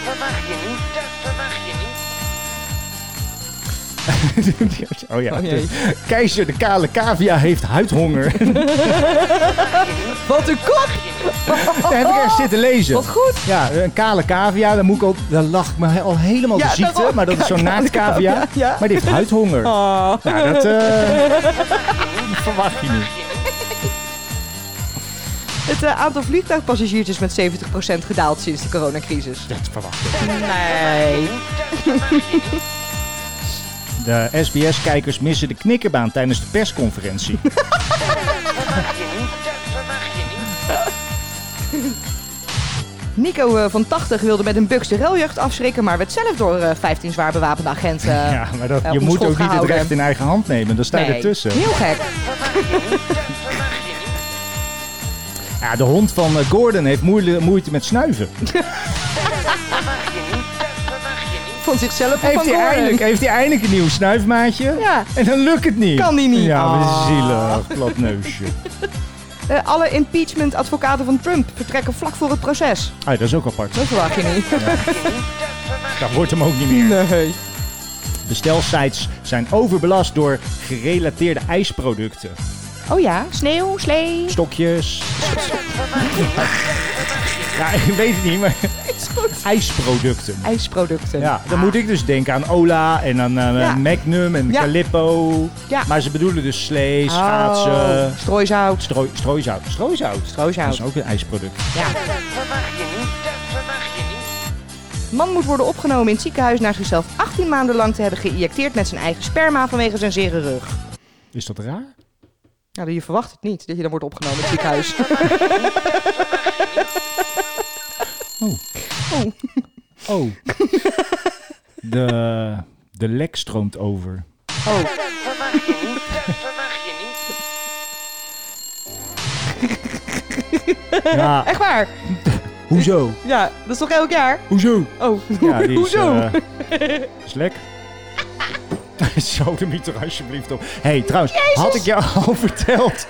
Oh ja. Oh jee. Keizer de kale cavia heeft huidhonger. Wat een kop! Daar heb ik ergens zitten lezen. Wat goed. Ja, een kale cavia, daar lag ik me al helemaal de ziekte. daarom. Maar dat is zo'n Kale naaktcavia. cavia, ja. Maar die heeft huidhonger. Oh. Ja, dat verwacht je niet. Het aantal vliegtuigpassagiers is met 70% gedaald sinds de coronacrisis. Dat verwacht je. Nee. De SBS-kijkers missen de knikkerbaan tijdens de persconferentie. Nico van 80 wilde met een buks de reljeugd afschrikken, maar werd zelf door 15 zwaar bewapende agenten Ja, maar je op moet schot ook niet het gehouden. recht in eigen hand nemen. Dan sta je ertussen. Heel gek. Ja, de hond van Gordon heeft moeite met snuiven. Van zichzelf of van Gordon? Heeft hij eindelijk een nieuw snuifmaatje? Ja. En dan lukt het niet. Kan die niet. Ja, Oh. wat zielig. Plat neusje. Alle impeachment-advocaten van Trump vertrekken vlak voor het proces. Ah, dat is ook apart. Dat verwacht je niet. Dat wordt hem ook niet meer. Nee. Bestelsites zijn overbelast door gerelateerde ijsproducten. Oh ja, sneeuw, slee. Stokjes. Ja, ik weet het niet, maar ijsproducten. IJsproducten. Ja, dan moet ik dus denken aan Ola en aan Ja. Magnum en Ja. Calippo. Ja. Maar ze bedoelen dus slee, schaatsen, Oh, strooizout. strooizout. Strooizout? Strooizout. Dat is ook een ijsproduct. Ja. Man moet worden opgenomen in het ziekenhuis na zichzelf 18 maanden lang te hebben geïnjecteerd met zijn eigen sperma vanwege zijn zere rug. Is dat raar? Nou, je verwacht het niet dat je dan wordt opgenomen in het ziekenhuis. Oh. De lek stroomt over. Oh. Ja, Echt waar? hoezo? Ja, dat is toch elk jaar? Hoezo? Oh. Ja, die is, Hoezo? is lek. Zo, de mieter alsjeblieft op. Hé, trouwens, had ik jou al verteld?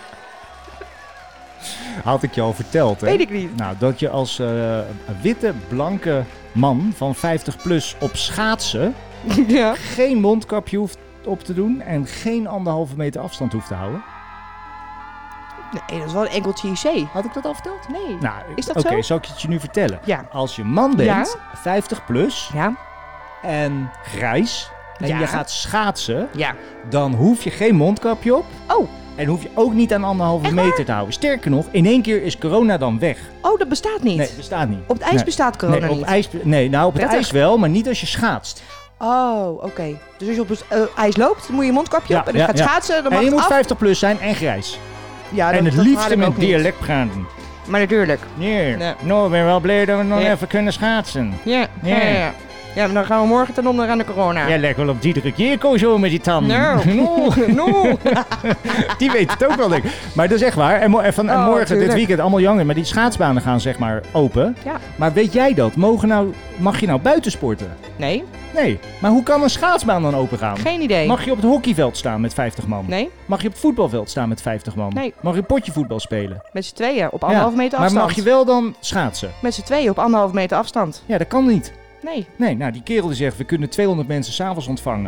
Had ik je al verteld, hè? Weet ik niet. Nou, dat je als witte, blanke man van 50 plus op schaatsen Ja. geen mondkapje hoeft op te doen en geen 1,5 meter afstand hoeft te houden. Nee, dat is wel een enkeltje IC. Had ik dat al verteld? Nee. Nou, Is dat oké, zo? zal ik het je nu vertellen? Ja. Als je man bent, Ja. 50 plus Ja. en grijs en Ja. je gaat schaatsen, Ja. dan hoef je geen mondkapje op. Oh. En hoef je ook niet aan 1,5 meter te houden. Sterker nog, in één keer is corona dan weg. Oh, dat bestaat niet. Nee, bestaat niet. Op het ijs Nee. bestaat corona Nee, op niet. ijs, nee, op het Prettig. ijs wel, maar niet als je schaatst. Oh, oké. Dus als je op het ijs loopt, dan moet je een mondkapje op. En als je gaat schaatsen, dan mag En je het moet af. 50 plus zijn en grijs. Ja, En het dat liefste haal ik met ook niet. dialect praten. Maar natuurlijk. Nee, Nee. nou, ik ben wel blij dat we nog Ja. even kunnen schaatsen. Ja. Ja. Ja, maar dan gaan we morgen ten onder aan de corona. Jij lijkt wel op Diederik Jeerko zo met die tanden. No. No. Die weet het ook wel, denk ik. Maar dat is echt waar. En morgen, dit tuurlijk. weekend, allemaal jongen, maar die schaatsbanen gaan zeg maar open. Ja. Maar weet jij dat? Mag je nou buiten sporten? Nee, Nee. Maar hoe kan een schaatsbaan dan open gaan? geen idee. Mag je op het hockeyveld staan met 50 man? Nee, Mag je op het voetbalveld staan met 50 man? Nee. Mag je potje voetbal spelen? met z'n tweeën op 1,5 meter maar afstand. mag je wel dan schaatsen? Met z'n tweeën op 1,5 meter afstand. Ja, dat kan niet. Nee. Nee, nou die kerel die zegt, we kunnen 200 mensen s'avonds ontvangen.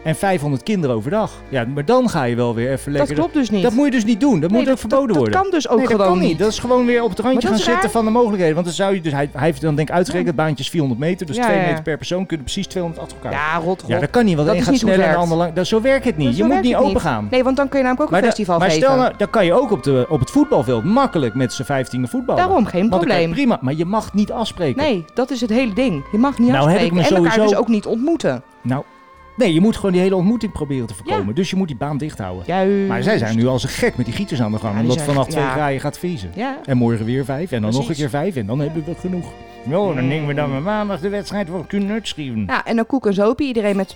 En 500 kinderen overdag. Ja, maar dan ga je wel weer even lekker... Dat klopt dus niet. Dat moet je dus niet doen. Dat moet ook verboden worden. Dat kan dus ook gewoon dat kan niet. niet. Dat is gewoon weer op het randje gaan zitten van de mogelijkheden. Want dan zou je dus... Hij heeft dan denk ik uitgerekend, baantjes 400 meter. Dus 2 meter per persoon kunnen precies 200 achter elkaar. Ja, rot. Ja, dat kan niet, want de een gaat sneller en de ander lang. Zo werkt het niet. Je moet niet open gaan. Nee, want dan kun je namelijk ook een festival geven. Maar stel nou, dan kan je ook op het voetbalveld makkelijk met z'n 15 voetballen. Daarom, geen probleem. Prima, maar je mag niet afspreken. Nee, dat is het hele ding. Je mag niet afspreken. Heb ik me en sowieso... elkaar dus ook niet ontmoeten. Nou, nee, je moet gewoon die hele ontmoeting proberen te voorkomen. Ja. Dus je moet die baan dicht houden. Juist. Maar zij zijn nu als een gek met die gieters aan de gang. Omdat vanaf 2 graden gaat vriezen. Ja. En morgen weer 5 en dan nog een keer 5 en dan hebben we genoeg. Nou, dan nemen we dan maar maandag de wedstrijd voor kunnen schrijven. Ja, en dan koek en zopie. Iedereen met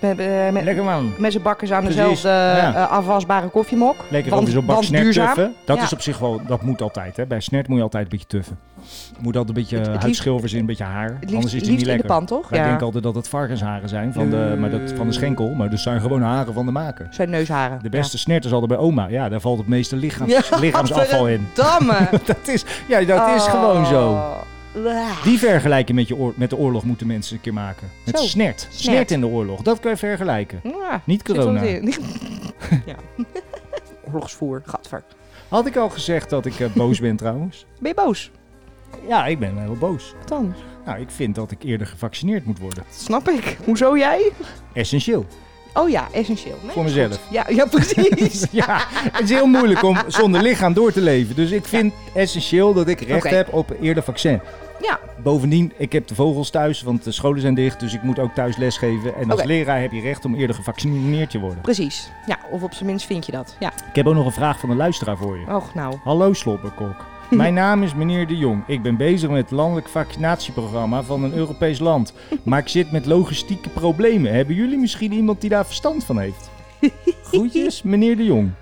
zijn bakkers aan dezelfde afwasbare koffiemok. Lekker op zo'n bak snert tuffen. Dat is op zich wel, dat moet altijd. Hè. Bij snert moet je altijd een beetje tuffen. Moet altijd een beetje huidschilvers in, een beetje haar. Anders is die niet lekker. In de pan, toch? Wij denken altijd dat het varkensharen zijn van de schenkel. Maar dat zijn gewoon haren van de maker. Zijn neusharen. De beste snert is altijd bij oma. Ja, daar valt het meeste lichaamsafval in. Damme. dat is gewoon zo. Die vergelijking met de oorlog moeten mensen een keer maken. Met snert. Snert in de oorlog. Dat kun je vergelijken. Ja, niet corona. Ja. Oorlogsvoer. Gadver. Had ik al gezegd dat ik boos ben trouwens? Ben je boos? Ja, ik ben heel boos. Wat dan? Nou, ik vind dat ik eerder gevaccineerd moet worden. Dat snap ik. Hoezo jij? Essentieel. Oh ja, essentieel. Nee, voor mezelf. Ja, precies. Ja, het is heel moeilijk om zonder lichaam door te leven. Dus ik vind essentieel dat ik recht heb op eerder vaccin. Ja. Bovendien, ik heb de vogels thuis, want de scholen zijn dicht. Dus ik moet ook thuis lesgeven. En als leraar heb je recht om eerder gevaccineerd te worden. Precies. Ja, of op zijn minst vind je dat. Ja. Ik heb ook nog een vraag van de luisteraar voor je. Och, nou. Hallo Slobberkok. Mijn naam is meneer De Jong. Ik ben bezig met het landelijk vaccinatieprogramma van een Europees land. Maar ik zit met logistieke problemen. Hebben jullie misschien iemand die daar verstand van heeft? Groetjes, meneer De Jong.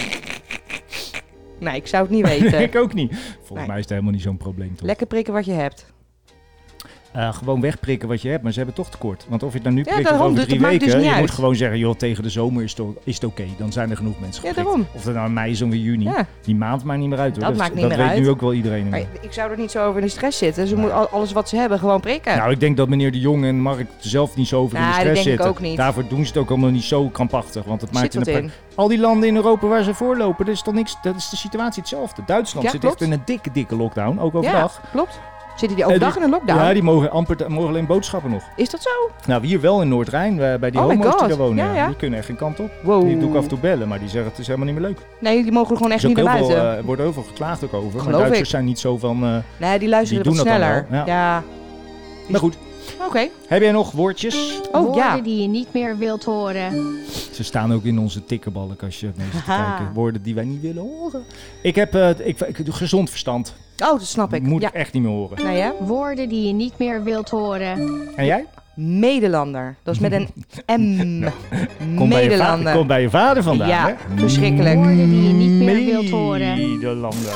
Nee, ik zou het niet weten. Ik ook niet. Volgens mij is het helemaal niet zo'n probleem, toch? Lekker prikken wat je hebt. Gewoon wegprikken wat je hebt, maar ze hebben toch tekort. Want of je het nou nu prikt daarom, of over 3 weken, dus je moet gewoon zeggen, joh, tegen de zomer is het oké. Dan zijn er genoeg mensen geprikt. Daarom. Of het nou mei is of juni. Ja. Die maand maakt niet meer uit, hoor. Dat maakt niet meer uit. Dat weet nu ook wel iedereen. Maar ik zou er niet zo over in de stress zitten. Ze moeten alles wat ze hebben gewoon prikken. Nou, ik denk dat meneer De Jong en Mark zelf niet zo over in de stress zitten. Dat denk ik ook niet. Daarvoor doen ze het ook allemaal niet zo krampachtig. Want het maakt in al die landen in Europa waar ze voorlopen, dat is toch niks. Dat is de situatie hetzelfde. Duitsland zit echt in een dikke lockdown, ook overdag. Ja, klopt. Zitten die overdag in een lockdown? Ja, die mogen alleen boodschappen nog. Is dat zo? Nou, hier wel in Noord-Rijn, bij die homo's die daar wonen. Ja. Die kunnen echt geen kant op. Wow. Die doe ik af en toe bellen, maar die zeggen het is helemaal niet meer leuk. Nee, die mogen gewoon echt niet naar buiten. Er wordt heel veel geklaagd ook over. Maar Duitsers zijn niet zo van... nee, die luisteren wat sneller. Ja. Maar goed. Oké. Heb jij nog woordjes? Woorden die je niet meer wilt horen. Ze staan ook in onze tikkenbalk als je het mee zit te kijken. Woorden die wij niet willen horen. Ik heb gezond verstand. Oh, dat snap ik. Moet ik echt niet meer horen. Nou ja? Woorden die je niet meer wilt horen. En jij? Medelander. Dat is met een M. Medelander. Komt bij je vader vandaan, ja, hè? Verschrikkelijk. Woorden die je niet meer wilt horen. Medelander.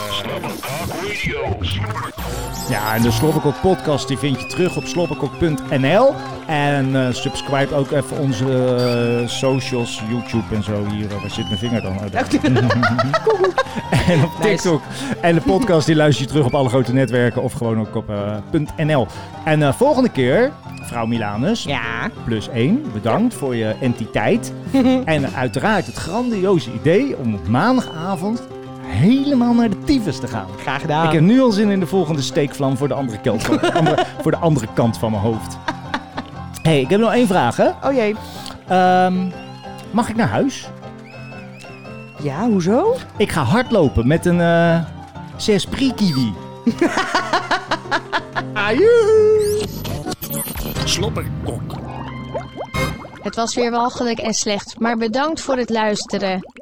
Ja, en de Slobberkok podcast die vind je terug op slobberkok.nl. En subscribe ook even onze socials, YouTube en zo. Hier, waar zit mijn vinger dan? En op TikTok. En de podcast die luister je terug op alle grote netwerken of gewoon ook op .nl. En volgende keer, mevrouw Milanus, +1, bedankt voor je entiteit. En uiteraard het grandioze idee om op maandagavond helemaal naar de tyfus te gaan. Graag gedaan. Ik heb nu al zin in de volgende steekvlam voor de andere kant voor de andere kant van mijn hoofd. Hey, ik heb nog 1 vraag, hè? Oh jee. Mag ik naar huis? Ja, hoezo? Ik ga hardlopen met een 6 kiwi. Slobberkok. Het was weer walgelijk en slecht, maar bedankt voor het luisteren.